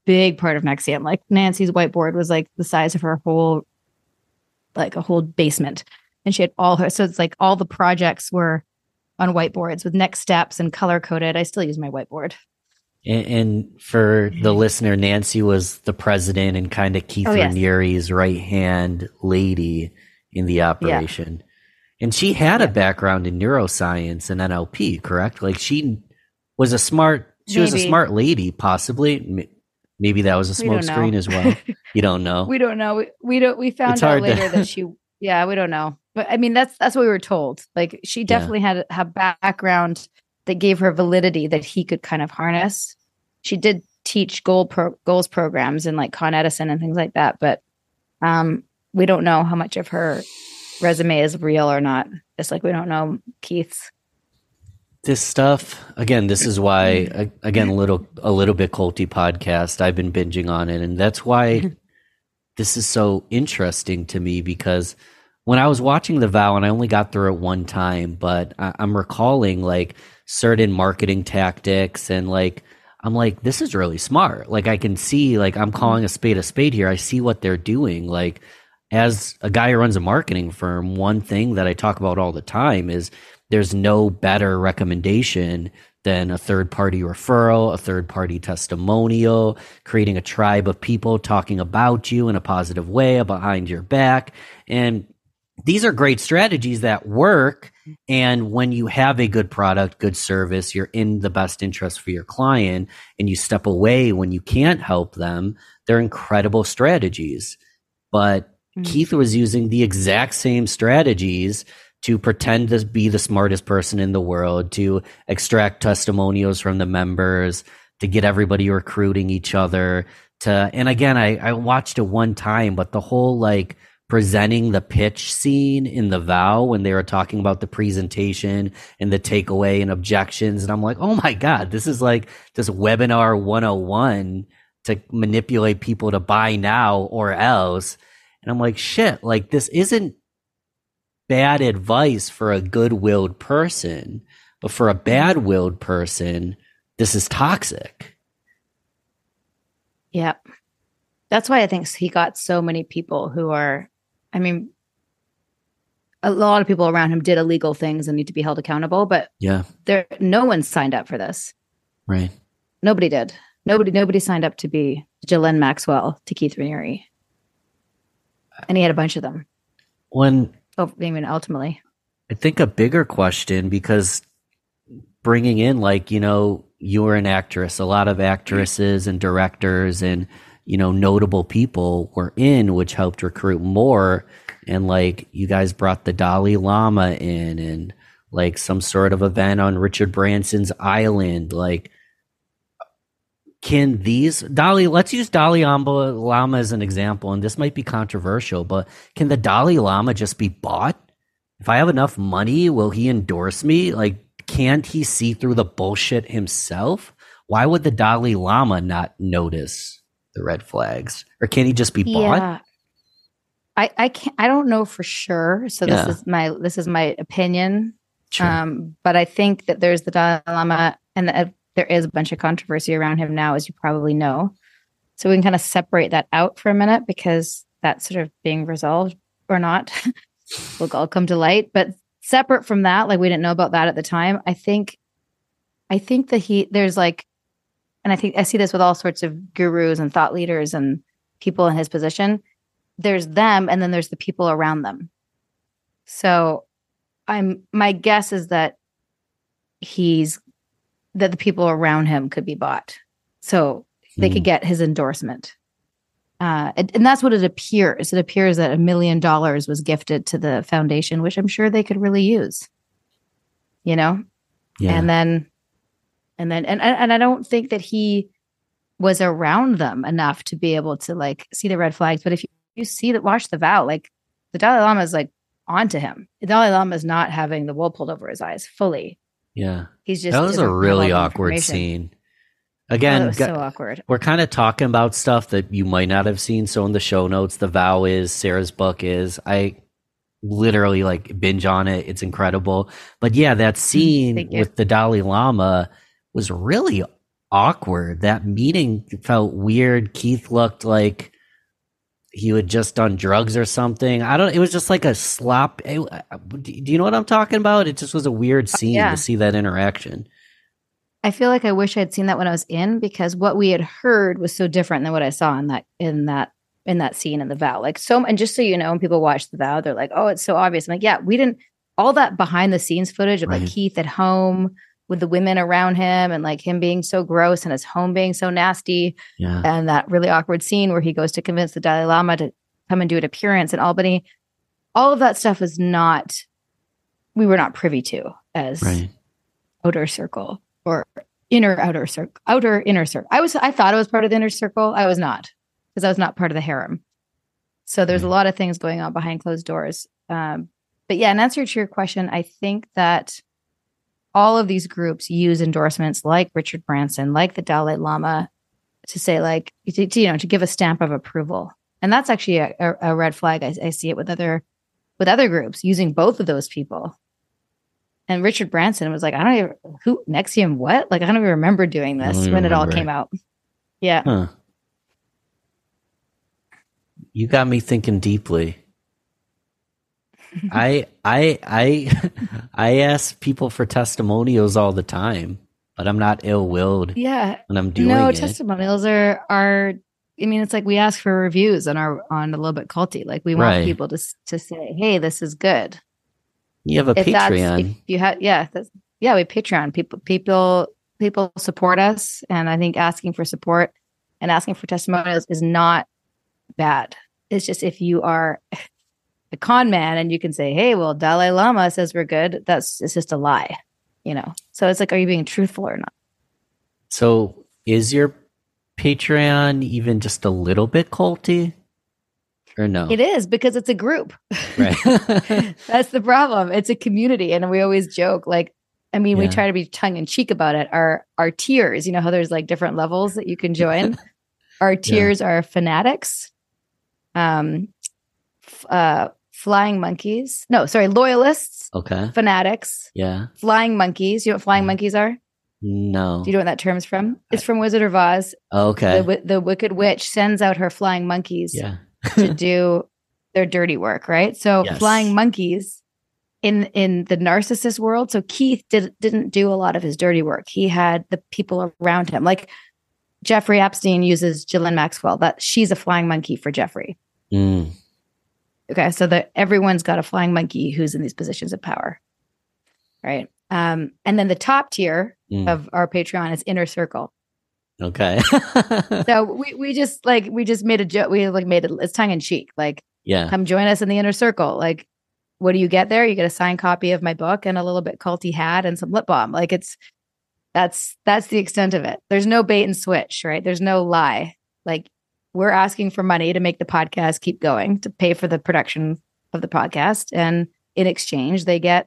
Speaker 1: big part of NXIVM. Like Nancy's whiteboard was like the size of her whole, like a whole basement. And she had so it's like all the projects were on whiteboards with next steps and color coded. I still use my whiteboard.
Speaker 2: And for the listener, Nancy was the president and kind of Keith Raniere's right hand lady in the operation. Yeah. And she had a background in neuroscience and NLP, correct? Like she was a smart lady, possibly. Maybe that was a smoke screen as well. You don't know.
Speaker 1: We don't know. We found out later that she, we don't know. But I mean, that's what we were told. Like she definitely had a background that gave her validity that he could kind of harness. She did teach goals programs in like Con Edison and things like that. But we don't know how much of her resume is real or not. Just like we don't know Keith's.
Speaker 2: This stuff, again, this is why, again, a little bit culty podcast. I've been binging on it. And that's why this is so interesting to me, because when I was watching The Vow, and I only got through it one time, but I'm recalling like certain marketing tactics, and like, I'm like, this is really smart. Like I can see, like I'm calling a spade here. I see what they're doing. Like as a guy who runs a marketing firm, one thing that I talk about all the time is there's no better recommendation than a third-party referral, a third-party testimonial, creating a tribe of people talking about you in a positive way behind your back. And these are great strategies that work. And when you have a good product, good service, you're in the best interest for your client, and you step away when you can't help them, they're incredible strategies. But Keith was using the exact same strategies to pretend to be the smartest person in the world, to extract testimonials from the members, to get everybody recruiting each other. And again, I watched it one time, but the whole like presenting the pitch scene in The Vow when they were talking about the presentation and the takeaway and objections. And I'm like, oh my God, this is like this webinar 101 to manipulate people to buy now or else. And I'm like, shit, like this isn't bad advice for a good-willed person, but for a bad-willed person, this is toxic.
Speaker 1: Yeah. That's why I think he got so many people who are, I mean, a lot of people around him did illegal things and need to be held accountable, but no one signed up for this.
Speaker 2: Right.
Speaker 1: Nobody did. Nobody signed up to be Ghislaine Maxwell to Keith Raniere. And he had a bunch of them. Ultimately.
Speaker 2: I think a bigger question, because bringing in, like, you know, you were an actress, a lot of actresses and directors and, you know, notable people were in, which helped recruit more. And like, you guys brought the Dalai Lama in, and like some sort of event on Richard Branson's island. Like, can let's use Dalai Lama as an example, and this might be controversial, but can the Dalai Lama just be bought? If I have enough money, will he endorse me? Like, can't he see through the bullshit himself? Why would the Dalai Lama not notice the red flags? Or can he just be bought?
Speaker 1: I can't, I don't know for sure. So this is my opinion. Sure. But I think that there's the Dalai Lama, and there is a bunch of controversy around him now, as you probably know. So we can kind of separate that out for a minute, because that's sort of being resolved or not. Will all come to light. But separate from that, like we didn't know about that at the time. I think that there's like, and I think I see this with all sorts of gurus and thought leaders and people in his position. There's them, and then there's the people around them. So my guess is that that the people around him could be bought, so they could get his endorsement. And that's what it appears. It appears that $1 million was gifted to the foundation, which I'm sure they could really use, you know? Yeah. And I don't think that he was around them enough to be able to like see the red flags. But if you watch The Vow, like the Dalai Lama is like onto him. The Dalai Lama is not having the wool pulled over his eyes fully.
Speaker 2: Yeah.
Speaker 1: He's just,
Speaker 2: that was a really awkward scene. Again,
Speaker 1: it was so awkward.
Speaker 2: We're kind of talking about stuff that you might not have seen. So in the show notes, The Vow is, Sarah's book is. I literally like binge on it. It's incredible. But yeah, that scene with the Dalai Lama was really awkward. That meeting felt weird. Keith looked like he had just done drugs or something. It was just like a slop. Do you know what I'm talking about? It just was a weird scene to see that interaction.
Speaker 1: I feel like I wish I'd seen that when I was in, because what we had heard was so different than what I saw in that scene in the vow. Like, and just so you know, when people watch the vow, they're like, oh, it's so obvious. I'm like, yeah, we didn't, all that behind the scenes footage of like Keith at home with the women around him and like him being so gross and his home being so nasty.
Speaker 2: Yeah.
Speaker 1: And that really awkward scene where he goes to convince the Dalai Lama to come and do an appearance in Albany. All of that stuff we were not privy to as outer circle or outer inner circle. I thought it was part of the inner circle. I was not, because I was not part of the harem. So there's a lot of things going on behind closed doors. But yeah, in answer to your question, I think that all of these groups use endorsements like Richard Branson, like the Dalai Lama, to say like, to give a stamp of approval. And that's actually a red flag. I see it with other groups using both of those people. And Richard Branson was like, I don't even, who, NXIVM, what? Like, I don't even remember doing this when it all came out. Yeah.
Speaker 2: Huh. You got me thinking deeply. I ask people for testimonials all the time, but I'm not ill-willed.
Speaker 1: Yeah.
Speaker 2: When I'm doing it.
Speaker 1: Testimonials are, I mean, it's like we ask for reviews on a little bit culty. Like we want people to say, hey, this is good.
Speaker 2: You have a Patreon.
Speaker 1: We Patreon. People support us. And I think asking for support and asking for testimonials is not bad. It's just, if you are a con man and you can say, hey, well, Dalai Lama says we're good, it's just a lie, So it's like, are you being truthful or not?
Speaker 2: So is your Patreon even just a little bit culty? Or no?
Speaker 1: It is, because it's a group.
Speaker 2: Right.
Speaker 1: That's the problem. It's a community. And we always joke, like, we try to be tongue in cheek about it. Our tiers, how there's like different levels that you can join. Our tiers are fanatics, flying monkeys. No, sorry, loyalists.
Speaker 2: Okay.
Speaker 1: Fanatics.
Speaker 2: Yeah.
Speaker 1: Flying monkeys. You know what flying monkeys are?
Speaker 2: No.
Speaker 1: Do you know what that term's from? It's from Wizard of Oz.
Speaker 2: Okay.
Speaker 1: The Wicked Witch sends out her flying monkeys to do their dirty work, right? So flying monkeys in the narcissist world. So Keith didn't do a lot of his dirty work. He had the people around him. Like Jeffrey Epstein uses Ghislaine Maxwell. That she's a flying monkey for Jeffrey.
Speaker 2: Mm.
Speaker 1: Okay, so that everyone's got a flying monkey who's in these positions of power, right? And then the top tier of our Patreon is Inner Circle.
Speaker 2: Okay.
Speaker 1: So we just made a joke. We made it, it's tongue in cheek. Like, come join us in the Inner Circle. Like, what do you get there? You get a signed copy of my book and a little bit culty hat and some lip balm. Like, that's the extent of it. There's no bait and switch, right? There's no lie. Like, we're asking for money to make the podcast keep going, to pay for the production of the podcast. And in exchange, they get,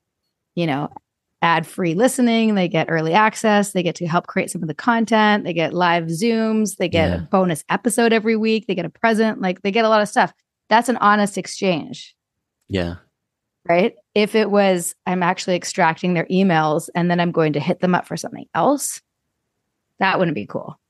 Speaker 1: ad-free listening. They get early access. They get to help create some of the content. They get live Zooms. They get a bonus episode every week. They get a present. Like, they get a lot of stuff. That's an honest exchange.
Speaker 2: Yeah.
Speaker 1: Right? If it was, I'm actually extracting their emails and then I'm going to hit them up for something else, that wouldn't be cool.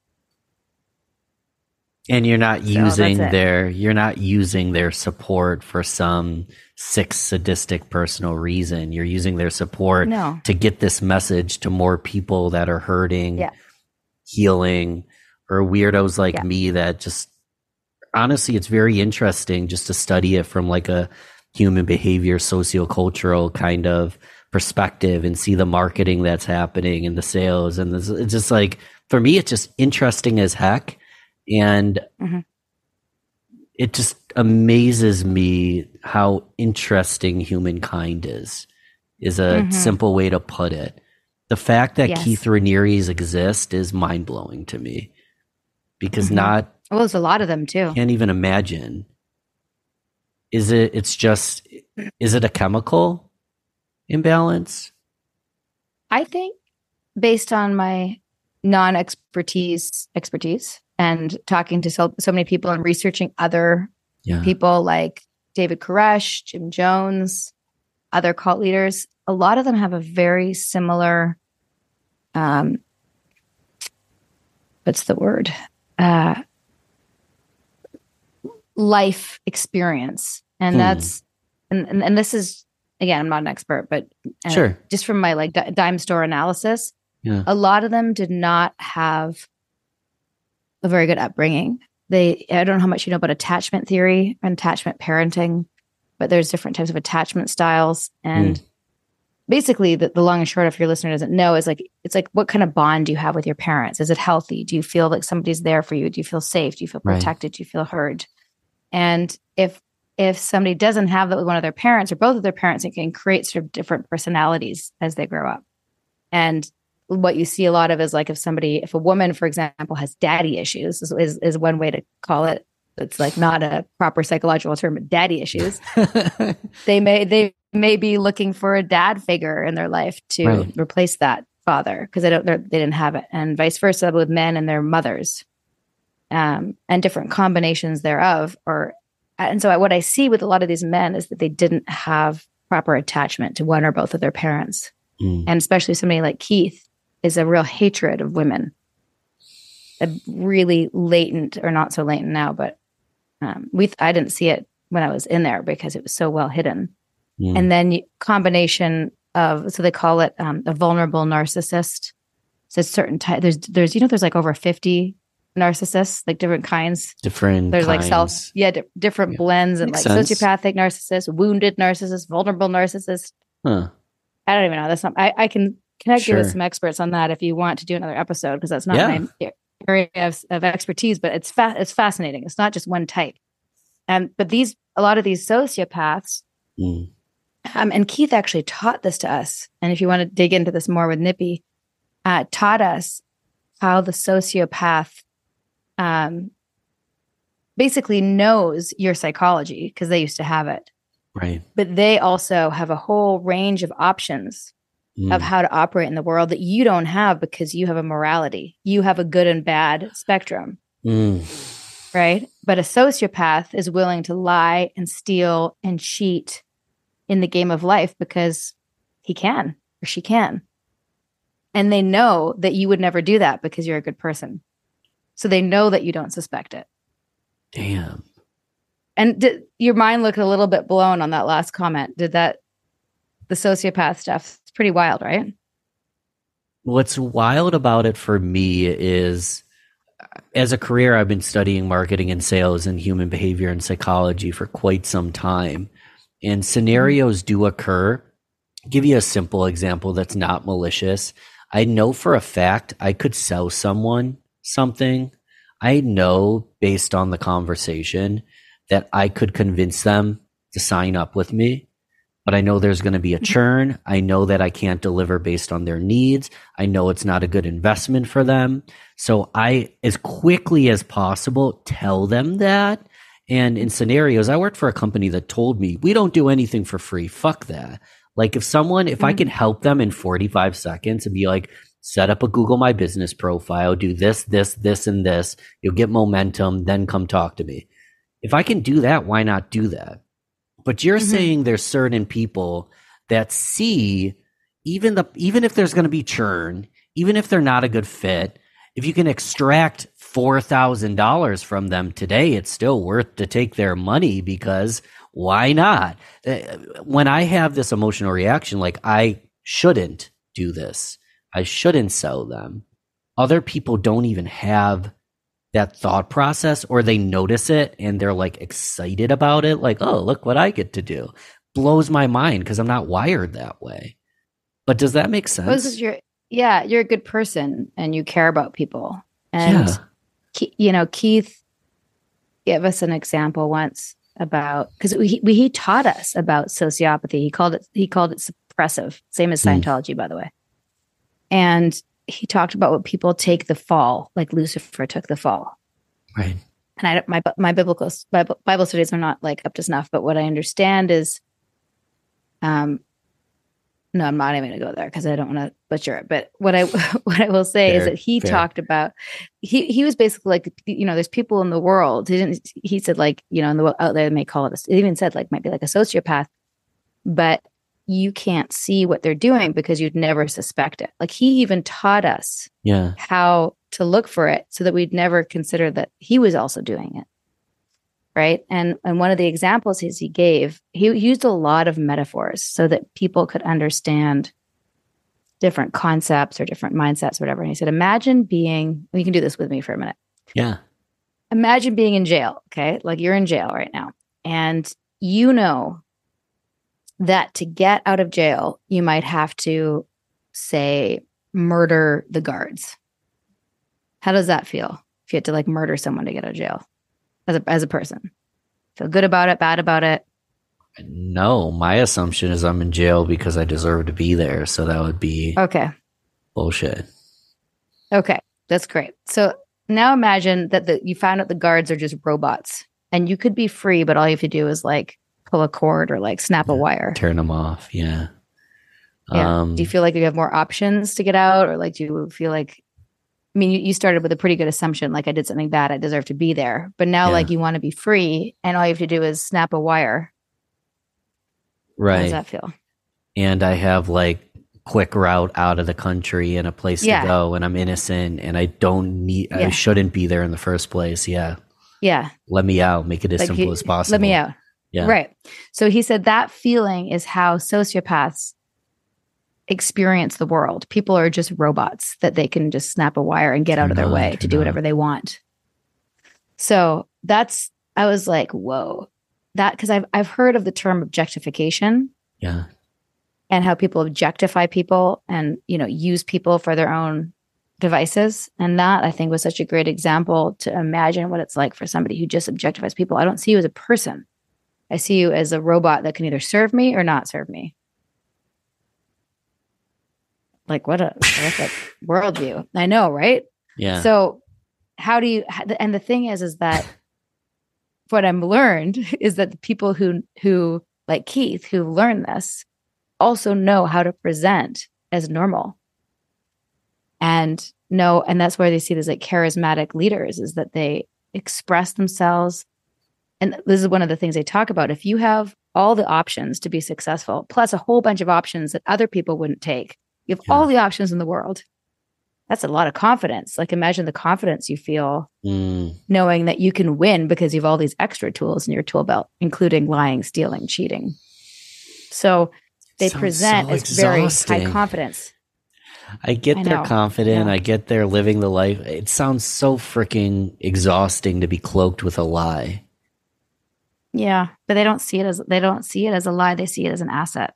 Speaker 2: And you're not using their support for some sick, sadistic personal reason. You're using their support to get this message to more people that are hurting, healing, or weirdos like me that just, honestly, it's very interesting just to study it from like a human behavior, sociocultural kind of perspective and see the marketing that's happening and the sales. And this, it's just like, for me, it's just interesting as heck. And it just amazes me how interesting humankind is a simple way to put it. The fact that Keith Raniere's exist is mind-blowing to me, because
Speaker 1: there's a lot of them too.
Speaker 2: Can't even imagine. Is it a chemical imbalance?
Speaker 1: I think, based on my expertise and talking to so many people and researching other people like David Koresh, Jim Jones, other cult leaders, a lot of them have a very similar what's the word? Life experience. And that's, and this is, again, I'm not an expert, but
Speaker 2: sure.
Speaker 1: Just from my like dime store analysis,
Speaker 2: Yeah.
Speaker 1: a lot of them did not have a very good upbringing. I don't know how much you know about attachment theory and attachment parenting, but there's different types of attachment styles. And basically the long and short, if your listener doesn't know, is like, it's like, what kind of bond do you have with your parents? Is it healthy? Do you feel like somebody's there for you? Do you feel safe? Do you feel protected? Do you feel heard? And if somebody doesn't have that with one of their parents or both of their parents, it can create sort of different personalities as they grow up. And what you see a lot of is like if a woman, for example, has daddy issues is one way to call it. It's like not a proper psychological term, but daddy issues. They may be looking for a dad figure in their life to replace that father because they didn't have it, and vice versa with men and their mothers, and different combinations thereof. And so what I see with a lot of these men is that they didn't have proper attachment to one or both of their parents, and especially somebody like Keith is a real hatred of women, a really latent, or not so latent now, but I didn't see it when I was in there because it was so well hidden. And then combination of, so they call it a vulnerable narcissist. So certain type, there's there's like over 50 narcissists, like different kinds. There's
Speaker 2: kinds.
Speaker 1: like different blends, and
Speaker 2: Makes
Speaker 1: like
Speaker 2: sense.
Speaker 1: sociopathic narcissist, wounded narcissist, vulnerable narcissist. I don't even know. That's not. I can connect you with some experts on that if you want to do another episode, because that's not my area of expertise. But it's fascinating. It's not just one type. But a lot of these sociopaths, and Keith actually taught this to us. And if you want to dig into this more with Nippy, taught us how the sociopath basically knows your psychology because they used to have it.
Speaker 2: Right.
Speaker 1: But they also have a whole range of options of how to operate in the world that you don't have because you have a morality. You have a good and bad spectrum. Right. But a sociopath is willing to lie and steal and cheat in the game of life because he can or she can. And they know that you would never do that because you're a good person. So they know that you don't suspect it.
Speaker 2: Damn.
Speaker 1: And your mind looked a little bit blown on that last comment. The sociopath stuff, it's pretty wild, right?
Speaker 2: What's wild about it for me is, as a career, I've been studying marketing and sales and human behavior and psychology for quite some time. And scenarios do occur. I'll give you a simple example that's not malicious. I know for a fact I could sell someone something. I know based on the conversation that I could convince them to sign up with me, but I know there's going to be a churn. I know that I can't deliver based on their needs. I know it's not a good investment for them. So I, as quickly as possible, tell them that. And in scenarios, I worked for a company that told me, we don't do anything for free. Fuck that. Like if I can help them in 45 seconds and be like, set up a Google My Business profile, do this, this, this, and this, you'll get momentum, then come talk to me. If I can do that, why not do that? But you're saying there's certain people that see, even if there's going to be churn, even if they're not a good fit, if you can extract $4,000 from them today, it's still worth to take their money because why not? When I have this emotional reaction, like I shouldn't do this, I shouldn't sell them, other people don't even have that thought process, or they notice it and they're like excited about it. Like, oh, look what I get to do. Blows my mind because I'm not wired that way. But does that make sense?
Speaker 1: You're a good person and you care about people. And, Keith gave us an example once about, because he taught us about sociopathy. He called it suppressive, same as Scientology, by the way. And he talked about what people take the fall, like Lucifer took the fall.
Speaker 2: Right.
Speaker 1: And my Bible studies are not like up to snuff, but what I understand is, no, I'm not even going to go there because I don't want to butcher it. But what I will say is that he talked about, he was basically like, there's people in the world. He said like, in the out there they may call it, it even said like might be like a sociopath, but you can't see what they're doing because you'd never suspect it. Like he even taught us how to look for it so that we'd never consider that he was also doing it. Right. And one of the examples he gave, he used a lot of metaphors so that people could understand different concepts or different mindsets, or whatever. And he said, imagine being, you can do this with me for a minute.
Speaker 2: Yeah.
Speaker 1: Imagine being in jail. Okay. Like you're in jail right now. And you know that to get out of jail, you might have to, say, murder the guards. How does that feel if you had to like murder someone to get out of jail as a person? Feel good about it, bad about it?
Speaker 2: No, my assumption is I'm in jail because I deserve to be there. So that would be bullshit.
Speaker 1: Okay, that's great. So now imagine that you found out the guards are just robots and you could be free, but all you have to do is like pull a cord or like snap a wire.
Speaker 2: Turn them off. Yeah.
Speaker 1: Do you feel like you have more options to get out, or like do you feel like, I mean, you started with a pretty good assumption, like I did something bad, I deserve to be there. But now like you want to be free and all you have to do is snap a wire.
Speaker 2: Right.
Speaker 1: How does that feel?
Speaker 2: And I have like quick route out of the country and a place to go, and I'm innocent and I shouldn't be there in the first place. Yeah.
Speaker 1: Yeah.
Speaker 2: Let me out. Make it as simple as possible.
Speaker 1: Let me out.
Speaker 2: Yeah.
Speaker 1: Right. So he said that feeling is how sociopaths experience the world. People are just robots that they can just snap a wire and get out of their way to do whatever they want. So I was like, whoa, because I've heard of the term objectification.
Speaker 2: Yeah.
Speaker 1: And how people objectify people and, use people for their own devices. And that I think was such a great example to imagine what it's like for somebody who just objectifies people. I don't see you as a person. I see you as a robot that can either serve me or not serve me. Like what a worldview. I know, right?
Speaker 2: Yeah.
Speaker 1: So how do you, and the thing is that what I'm learned is that the people who like Keith, who learn this also know how to present as normal and that's where they see these like charismatic leaders, is that they express themselves. And this is one of the things they talk about. If you have all the options to be successful, plus a whole bunch of options that other people wouldn't take, you have all the options in the world. That's a lot of confidence. Like imagine the confidence you feel knowing that you can win because you have all these extra tools in your tool belt, including lying, stealing, cheating. So they present as very high confidence.
Speaker 2: I get they're confident. Yeah. I get they're living the life. It sounds so freaking exhausting to be cloaked with a lie.
Speaker 1: Yeah, but they don't see it as a lie. They see it as an asset.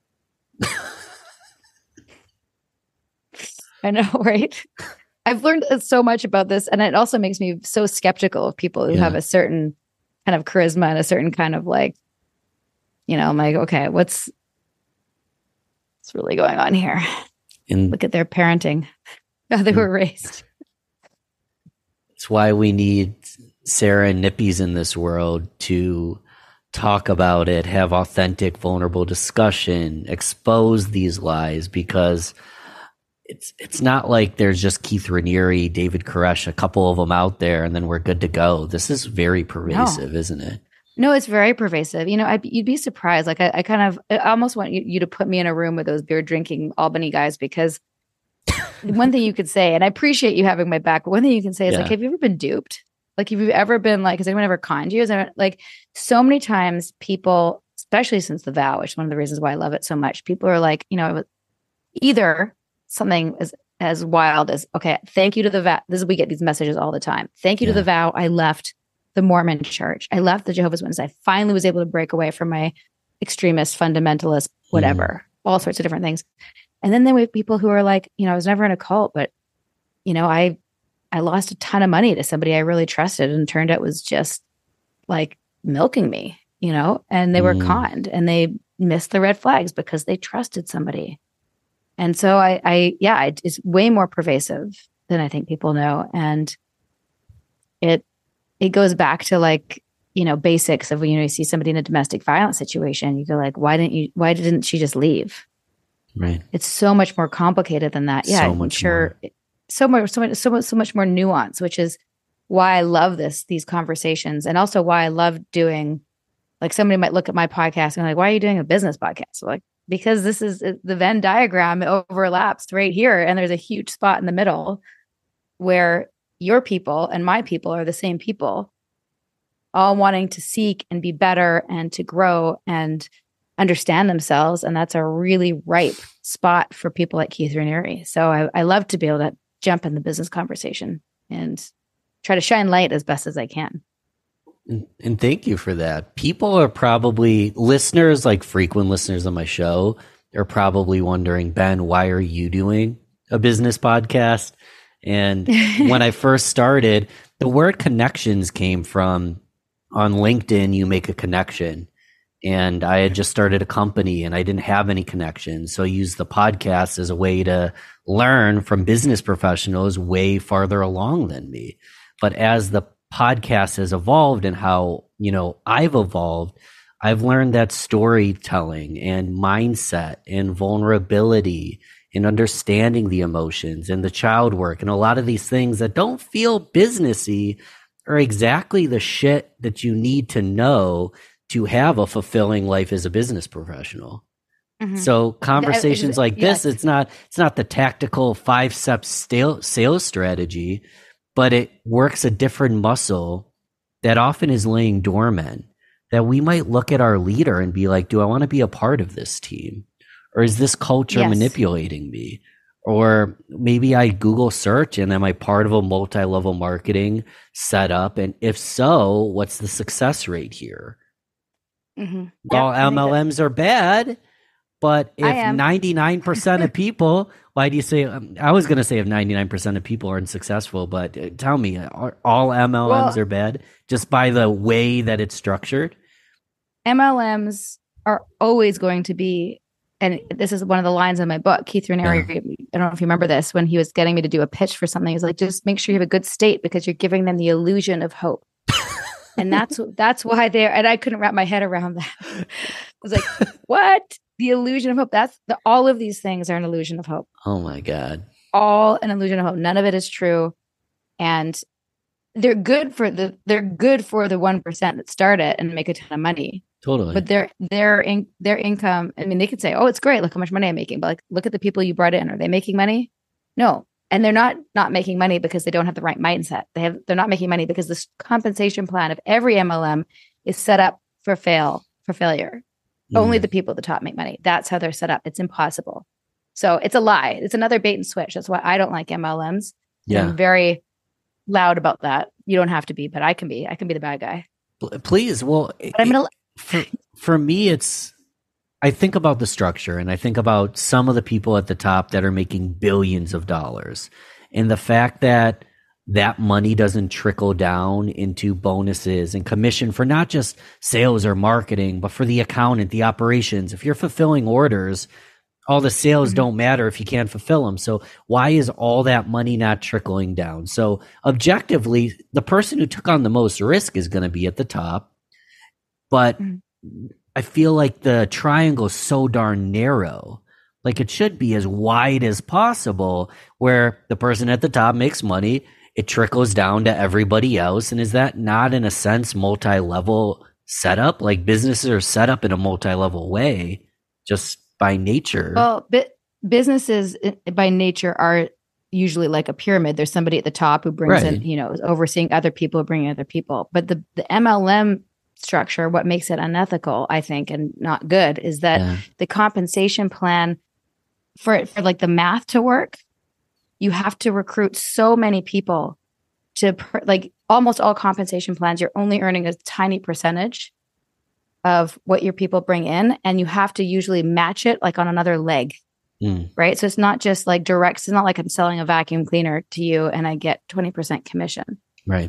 Speaker 1: I know, right? I've learned so much about this, and it also makes me so skeptical of people who have a certain kind of charisma and a certain kind of like, I'm like, okay, what's really going on here? And look at their parenting, how they were raised.
Speaker 2: It's why we need Sarah and Nippies in this world to talk about it, have authentic, vulnerable discussion, expose these lies, because it's not like there's just Keith Raniere, David Koresh, a couple of them out there, and then we're good to go. This is very pervasive, isn't it?
Speaker 1: No, it's very pervasive. You'd be surprised. Like I almost want you to put me in a room with those beer drinking Albany guys, because one thing you could say, and I appreciate you having my back, but one thing you can say is like, have you ever been duped? Like, have you ever been like, has anyone ever conned you? Like so many times people, especially since the vow, which is one of the reasons why I love it so much, people are like, either something as wild as, okay, thank you to the vow. We get these messages all the time. Thank you to the vow. I left the Mormon church. I left the Jehovah's Witnesses. I finally was able to break away from my extremist, fundamentalist, whatever, all sorts of different things. And then we have people who are like, I was never in a cult, but, I lost a ton of money to somebody I really trusted, and turned out was just like milking me, and they were conned, and they missed the red flags because they trusted somebody. And so it's way more pervasive than I think people know. And it goes back to like, basics of when you see somebody in a domestic violence situation, you go like, why didn't she just leave?
Speaker 2: Right.
Speaker 1: It's so much more complicated than that. Yeah, I'm sure. So much more nuance, which is why I love these conversations, and also why I love doing, like, somebody might look at my podcast and be like, why are you doing a business podcast? So like, because this is the Venn diagram overlaps right here. And there's a huge spot in the middle where your people and my people are the same people, all wanting to seek and be better and to grow and understand themselves. And that's a really ripe spot for people like Keith Raniere. So I love to be able to jump in the business conversation and try to shine light as best as I can.
Speaker 2: And thank you for that. People are probably listeners, like frequent listeners on my show, are probably wondering, Ben, why are you doing a business podcast? And when I first started, the word connections came from on LinkedIn, you make a connection. And I had just started a company and I didn't have any connections. So I used the podcast as a way to learn from business professionals way farther along than me. But as the podcast has evolved and how, I've evolved, I've learned that storytelling and mindset and vulnerability and understanding the emotions and the child work and a lot of these things that don't feel businessy are exactly the shit that you need to know to have a fulfilling life as a business professional. Mm-hmm. So conversations like this, it's not the tactical 5-step sales strategy, but it works a different muscle that often is laying dormant, that we might look at our leader and be like, do I want to be a part of this team? Or is this culture manipulating me? Or maybe I Google search and am I part of a multi-level marketing setup? And if so, what's the success rate here? Mm-hmm. All MLMs are bad, but if 99% of people, why do you say, I was going to say if 99% of people aren't successful, but tell me, are all MLMs are bad just by the way that it's structured?
Speaker 1: MLMs are always going to be, and this is one of the lines in my book, Keith Raniere, I don't know if you remember this, when he was getting me to do a pitch for something, he was like, just make sure you have a good state because you're giving them the illusion of hope. And that's why and I couldn't wrap my head around that. I was like, what? The illusion of hope. All of these things are an illusion of hope.
Speaker 2: Oh my God.
Speaker 1: All an illusion of hope. None of it is true. And they're good for the 1% that start it and make a ton of money.
Speaker 2: Totally.
Speaker 1: But their income, I mean, they could say, oh, it's great. Look how much money I'm making. But like, look at the people you brought in. Are they making money? No. And they're not making money because they don't have the right mindset. They're not making money because this compensation plan of every MLM is set up for failure. Mm. Only the people at the top make money. That's how they're set up. It's impossible. So it's a lie. It's another bait and switch. That's why I don't like MLMs. Yeah. I'm very loud about that. You don't have to be, but I can be. I can be the bad guy.
Speaker 2: Please. Well, for me, I think about the structure and I think about some of the people at the top that are making billions of dollars and the fact that money doesn't trickle down into bonuses and commission for not just sales or marketing, but for the accountant, the operations. If you're fulfilling orders, all the sales don't matter if you can't fulfill them. So why is all that money not trickling down? So objectively, the person who took on the most risk is going to be at the top. But I feel like the triangle is so darn narrow. Like it should be as wide as possible where the person at the top makes money. It trickles down to everybody else. And is that not, in a sense, multi-level setup? Like businesses are set up in a multi-level way just by nature. Well,
Speaker 1: businesses by nature are usually like a pyramid. There's somebody at the top who brings in, overseeing other people, bringing other people. But the MLM structure, what makes it unethical, I think, and not good, is that the compensation plan for like the math to work, you have to recruit so many people to like almost all compensation plans. You're only earning a tiny percentage of what your people bring in, and you have to usually match it like on another leg, right? So it's not just like direct. It's not like I'm selling a vacuum cleaner to you and I get 20% commission,
Speaker 2: right?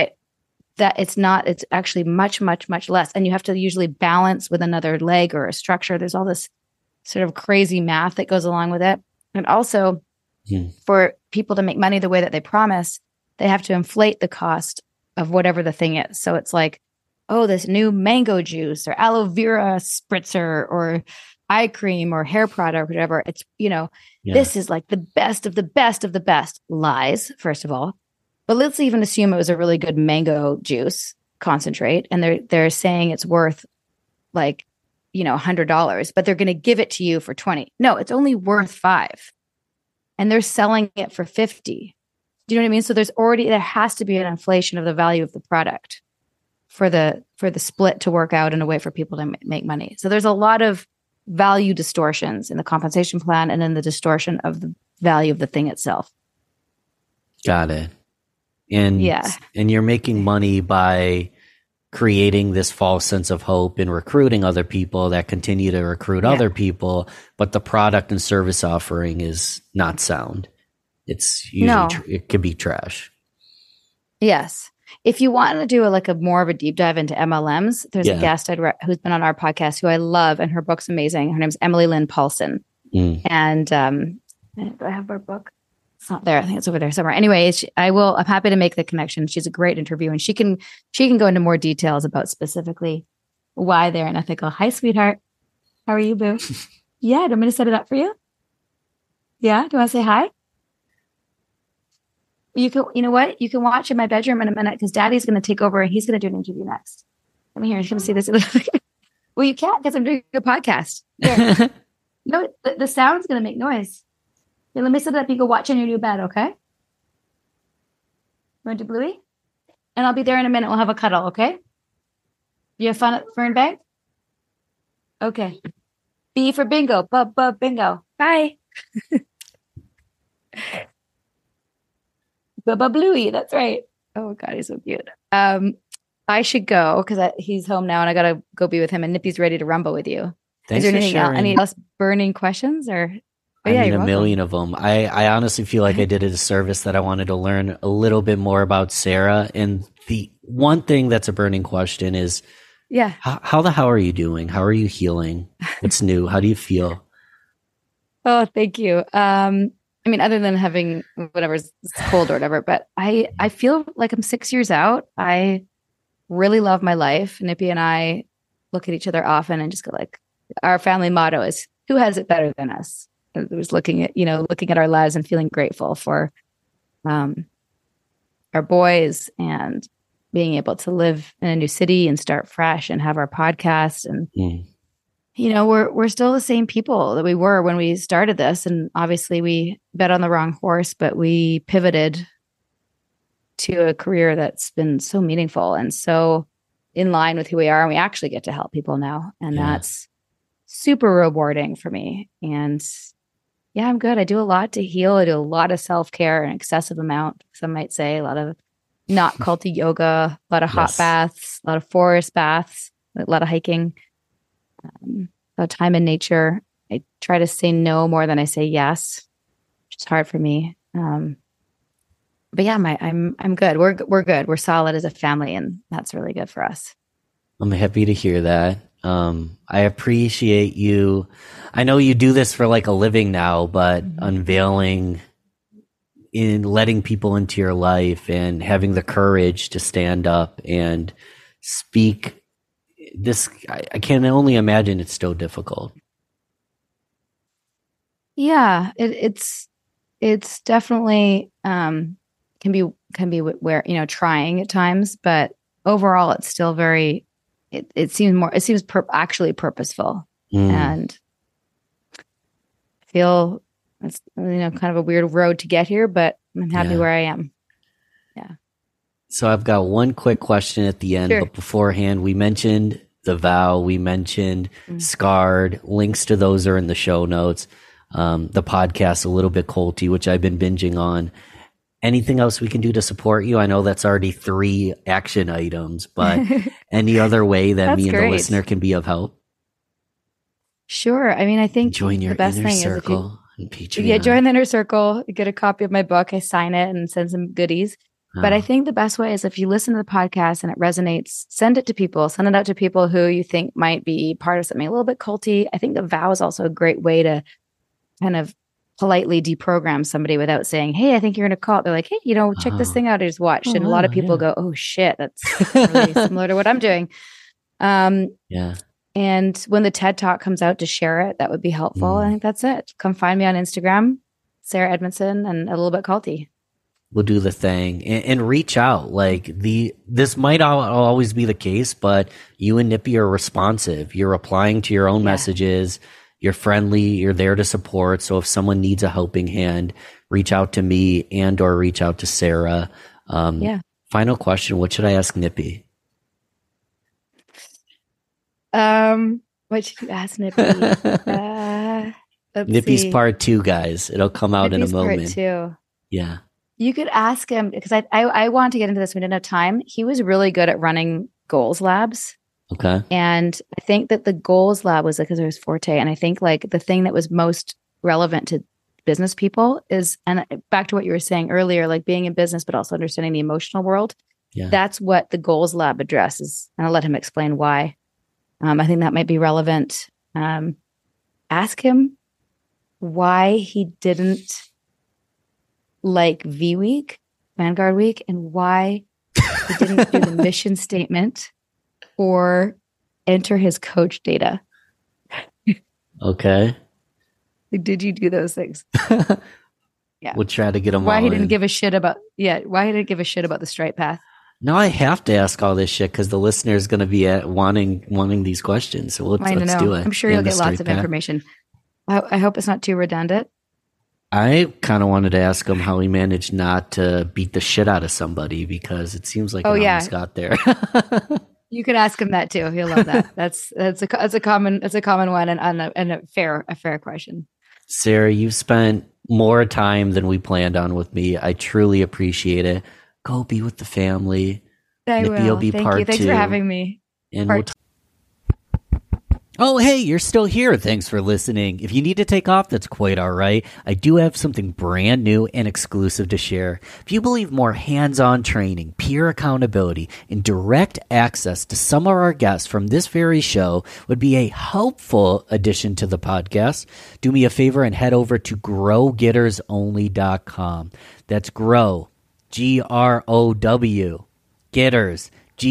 Speaker 1: That it's not. It's actually much, much, much less, and you have to usually balance with another leg or a structure. There's all this sort of crazy math that goes along with it, and also. For people to make money the way that they promise, they have to inflate the cost of whatever the thing is. So it's like, oh, this new mango juice or aloe vera spritzer or eye cream or hair product or whatever. It's, this is like the best of the best of the best. Lies, first of all. But let's even assume it was a really good mango juice concentrate. And they're saying it's worth like $100, but they're going to give it to you for 20. No, it's only worth 5. And they're selling it for 50. Do you know what I mean? So there has to be an inflation of the value of the product for the split to work out in a way for people to make money. So there's a lot of value distortions in the compensation plan and in the distortion of the value of the thing itself.
Speaker 2: Got it. And you're making money by creating this false sense of hope and recruiting other people that continue to recruit other people, but the product and service offering is not sound. It's usually it could be trash.
Speaker 1: Yes. If you want to do a more of a deep dive into MLMs, there's a guest who's been on our podcast who I love, and her book's amazing. Her name's Emily Lynn Paulson. And do I have her book? It's not there. I think it's over there somewhere. Anyway, I'm happy to make the connection. She's a great interview, and she can go into more details about specifically why they're unethical. Hi, sweetheart. How are you, boo? Yeah, do you want me to set it up for you? Yeah, do you want to say hi? You know what? You can watch in my bedroom in a minute because Daddy's going to take over and he's going to do an interview next. Come here. He's going to see this. Well, you can't because I'm doing a podcast. Here. No, the sound's going to make noise. Here, let me set it up. You go watch in your new bed, okay? You want to do Bluey? And I'll be there in a minute. We'll have a cuddle, okay? You have fun at Fernbank? Okay. B for bingo. Bingo. Bye. Bluey. That's right. Oh, God, he's so cute. I should go because he's home now and I got to go be with him. And Nippy's ready to rumble with you.
Speaker 2: Thanks
Speaker 1: Is there
Speaker 2: for
Speaker 1: anything
Speaker 2: sharing.
Speaker 1: Any else burning questions or...
Speaker 2: I mean, a million of them. I honestly feel like I did it a service that I wanted to learn a little bit more about Sarah. And the one thing that's a burning question is, how the hell are you doing? How are you healing? What's new? How do you feel?
Speaker 1: Oh, thank you. I mean, other than having whatever's cold or whatever, but I feel like I'm 6 years out. I really love my life. Nippy and I look at each other often and just go like, our family motto is, who has it better than us? It was looking at our lives and feeling grateful for our boys and being able to live in a new city and start fresh and have our podcast. And, we're still the same people that we were when we started this. And obviously we bet on the wrong horse, but we pivoted to a career that's been so meaningful and so in line with who we are. And we actually get to help people now. And that's super rewarding for me. And yeah, I'm good. I do a lot to heal. I do a lot of self-care, an excessive amount, some might say, a lot of not culty yoga, a lot of hot baths, a lot of forest baths, a lot of hiking, a lot of time in nature. I try to say no more than I say yes, which is hard for me. But yeah, I'm good. We're good. We're solid as a family, and that's really good for us.
Speaker 2: I'm happy to hear that. I appreciate you. I know you do this for like a living now, but unveiling in letting people into your life and having the courage to stand up and speak this, I can only imagine it's so difficult.
Speaker 1: Yeah, it's definitely, can be where, trying at times, but overall it's still very, it seems actually purposeful. And I feel it's, kind of a weird road to get here, but I'm happy where I am. Yeah.
Speaker 2: So I've got one quick question at the end, but beforehand, we mentioned The Vow, we mentioned Scarred. Links to those are in the show notes. The podcast, A Little Bit Culty, which I've been binging on. Anything else we can do to support you? I know that's already 3 action items, but any other way that me and the listener can be of help?
Speaker 1: Sure. I mean, I think
Speaker 2: join your
Speaker 1: the best
Speaker 2: inner
Speaker 1: thing
Speaker 2: circle
Speaker 1: is
Speaker 2: and Patreon.
Speaker 1: Yeah, join the inner circle. You get a copy of my book. I sign it and send some goodies. But I think the best way is if you listen to the podcast and it resonates, send it to people. Send it out to people who you think might be part of something a little bit culty. I think The Vow is also a great way to kind of politely deprogram somebody without saying, hey, I think you're in a cult. They're like, hey, check this thing out I just watched. And a lot of people go, oh shit, that's really similar to what I'm doing. And when the TED Talk comes out, to share it, that would be helpful. I think that's it. Come find me on Instagram, Sarah Edmondson, and A Little Bit Culty.
Speaker 2: We'll do the thing and reach out. Like this might always be the case, but you and Nippy are responsive. You're replying to your own messages. You're friendly. You're there to support. So if someone needs a helping hand, reach out to me or reach out to Sarah. Final question. What should I ask Nippy?
Speaker 1: What should you ask Nippy?
Speaker 2: Nippy's part 2, guys. It'll come out in a moment.
Speaker 1: Part 2.
Speaker 2: Yeah.
Speaker 1: You could ask him, because I want to get into this. We didn't have time. He was really good at running goals labs.
Speaker 2: Okay.
Speaker 1: And I think that the goals lab was because it was forte. And I think like the thing that was most relevant to business people is, and back to what you were saying earlier, like being in business, but also understanding the emotional world.
Speaker 2: Yeah.
Speaker 1: That's what the goals lab addresses. And I'll let him explain why. I think that might be relevant. Ask him why he didn't like V-Week, Vanguard Week, and why he didn't do the mission statement or enter his coach data.
Speaker 2: Okay.
Speaker 1: Did you do those things? Yeah.
Speaker 2: We'll try to get him
Speaker 1: why
Speaker 2: all
Speaker 1: he didn't
Speaker 2: in.
Speaker 1: give a shit about why he didn't give a shit about the Stripe path.
Speaker 2: No, I have to ask all this shit because the listener is going to be wanting these questions. So let's do it.
Speaker 1: I'm sure you'll get lots of information. I hope it's not too redundant.
Speaker 2: I kind of wanted to ask him how he managed not to beat the shit out of somebody, because it seems like he almost got there.
Speaker 1: You could ask him that too. He'll love that. That's a common one and a fair question.
Speaker 2: Sarah, you've spent more time than we planned on with me. I truly appreciate it. Go be with the family.
Speaker 1: I
Speaker 2: Nippy will be
Speaker 1: Thank
Speaker 2: part
Speaker 1: you. Thanks
Speaker 2: 2.
Speaker 1: for having me.
Speaker 2: And oh, hey, you're still here. Thanks for listening. If you need to take off, that's quite all right. I do have something brand new and exclusive to share. If you believe more hands-on training, peer accountability, and direct access to some of our guests from this very show would be a helpful addition to the podcast, do me a favor and head over to growgettersonly.com. That's grow, GROW, getters,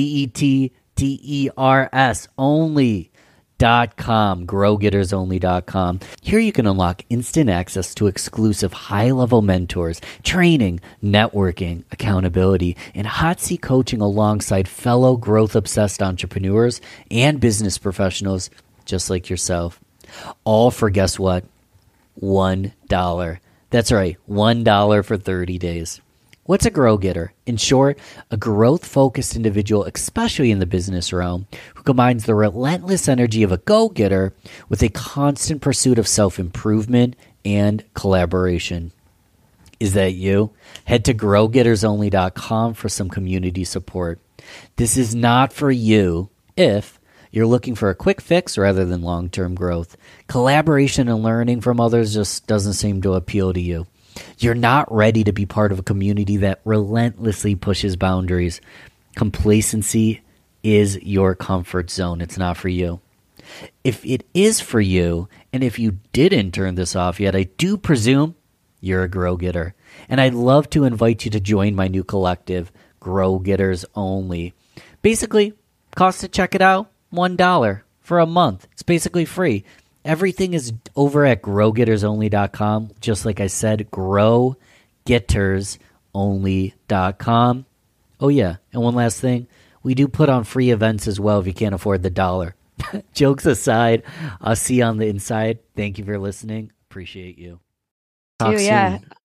Speaker 2: GETTERS, only. growgettersonly.com. Here you can unlock instant access to exclusive high-level mentors, training, networking, accountability, and hot seat coaching alongside fellow growth-obsessed entrepreneurs and business professionals just like yourself. All for, guess what? $1. That's right, $1 for 30 days. What's a grow getter? In short, a growth-focused individual, especially in the business realm, who combines the relentless energy of a go-getter with a constant pursuit of self-improvement and collaboration. Is that you? Head to growgettersonly.com for some community support. This is not for you if you're looking for a quick fix rather than long-term growth. Collaboration and learning from others just doesn't seem to appeal to you. You're not ready to be part of a community that relentlessly pushes boundaries. Complacency is your comfort zone. It's not for you. If it is for you, and if you didn't turn this off yet, I do presume you're a grow getter. And I'd love to invite you to join my new collective, Grow Getters Only. Basically, cost to check it out, $1 for a month. It's basically free. Everything is over at growgettersonly.com. Just like I said, growgettersonly.com. Oh, yeah. And one last thing. We do put on free events as well if you can't afford the dollar. Jokes aside, I'll see you on the inside. Thank you for listening. Appreciate you. Talk soon.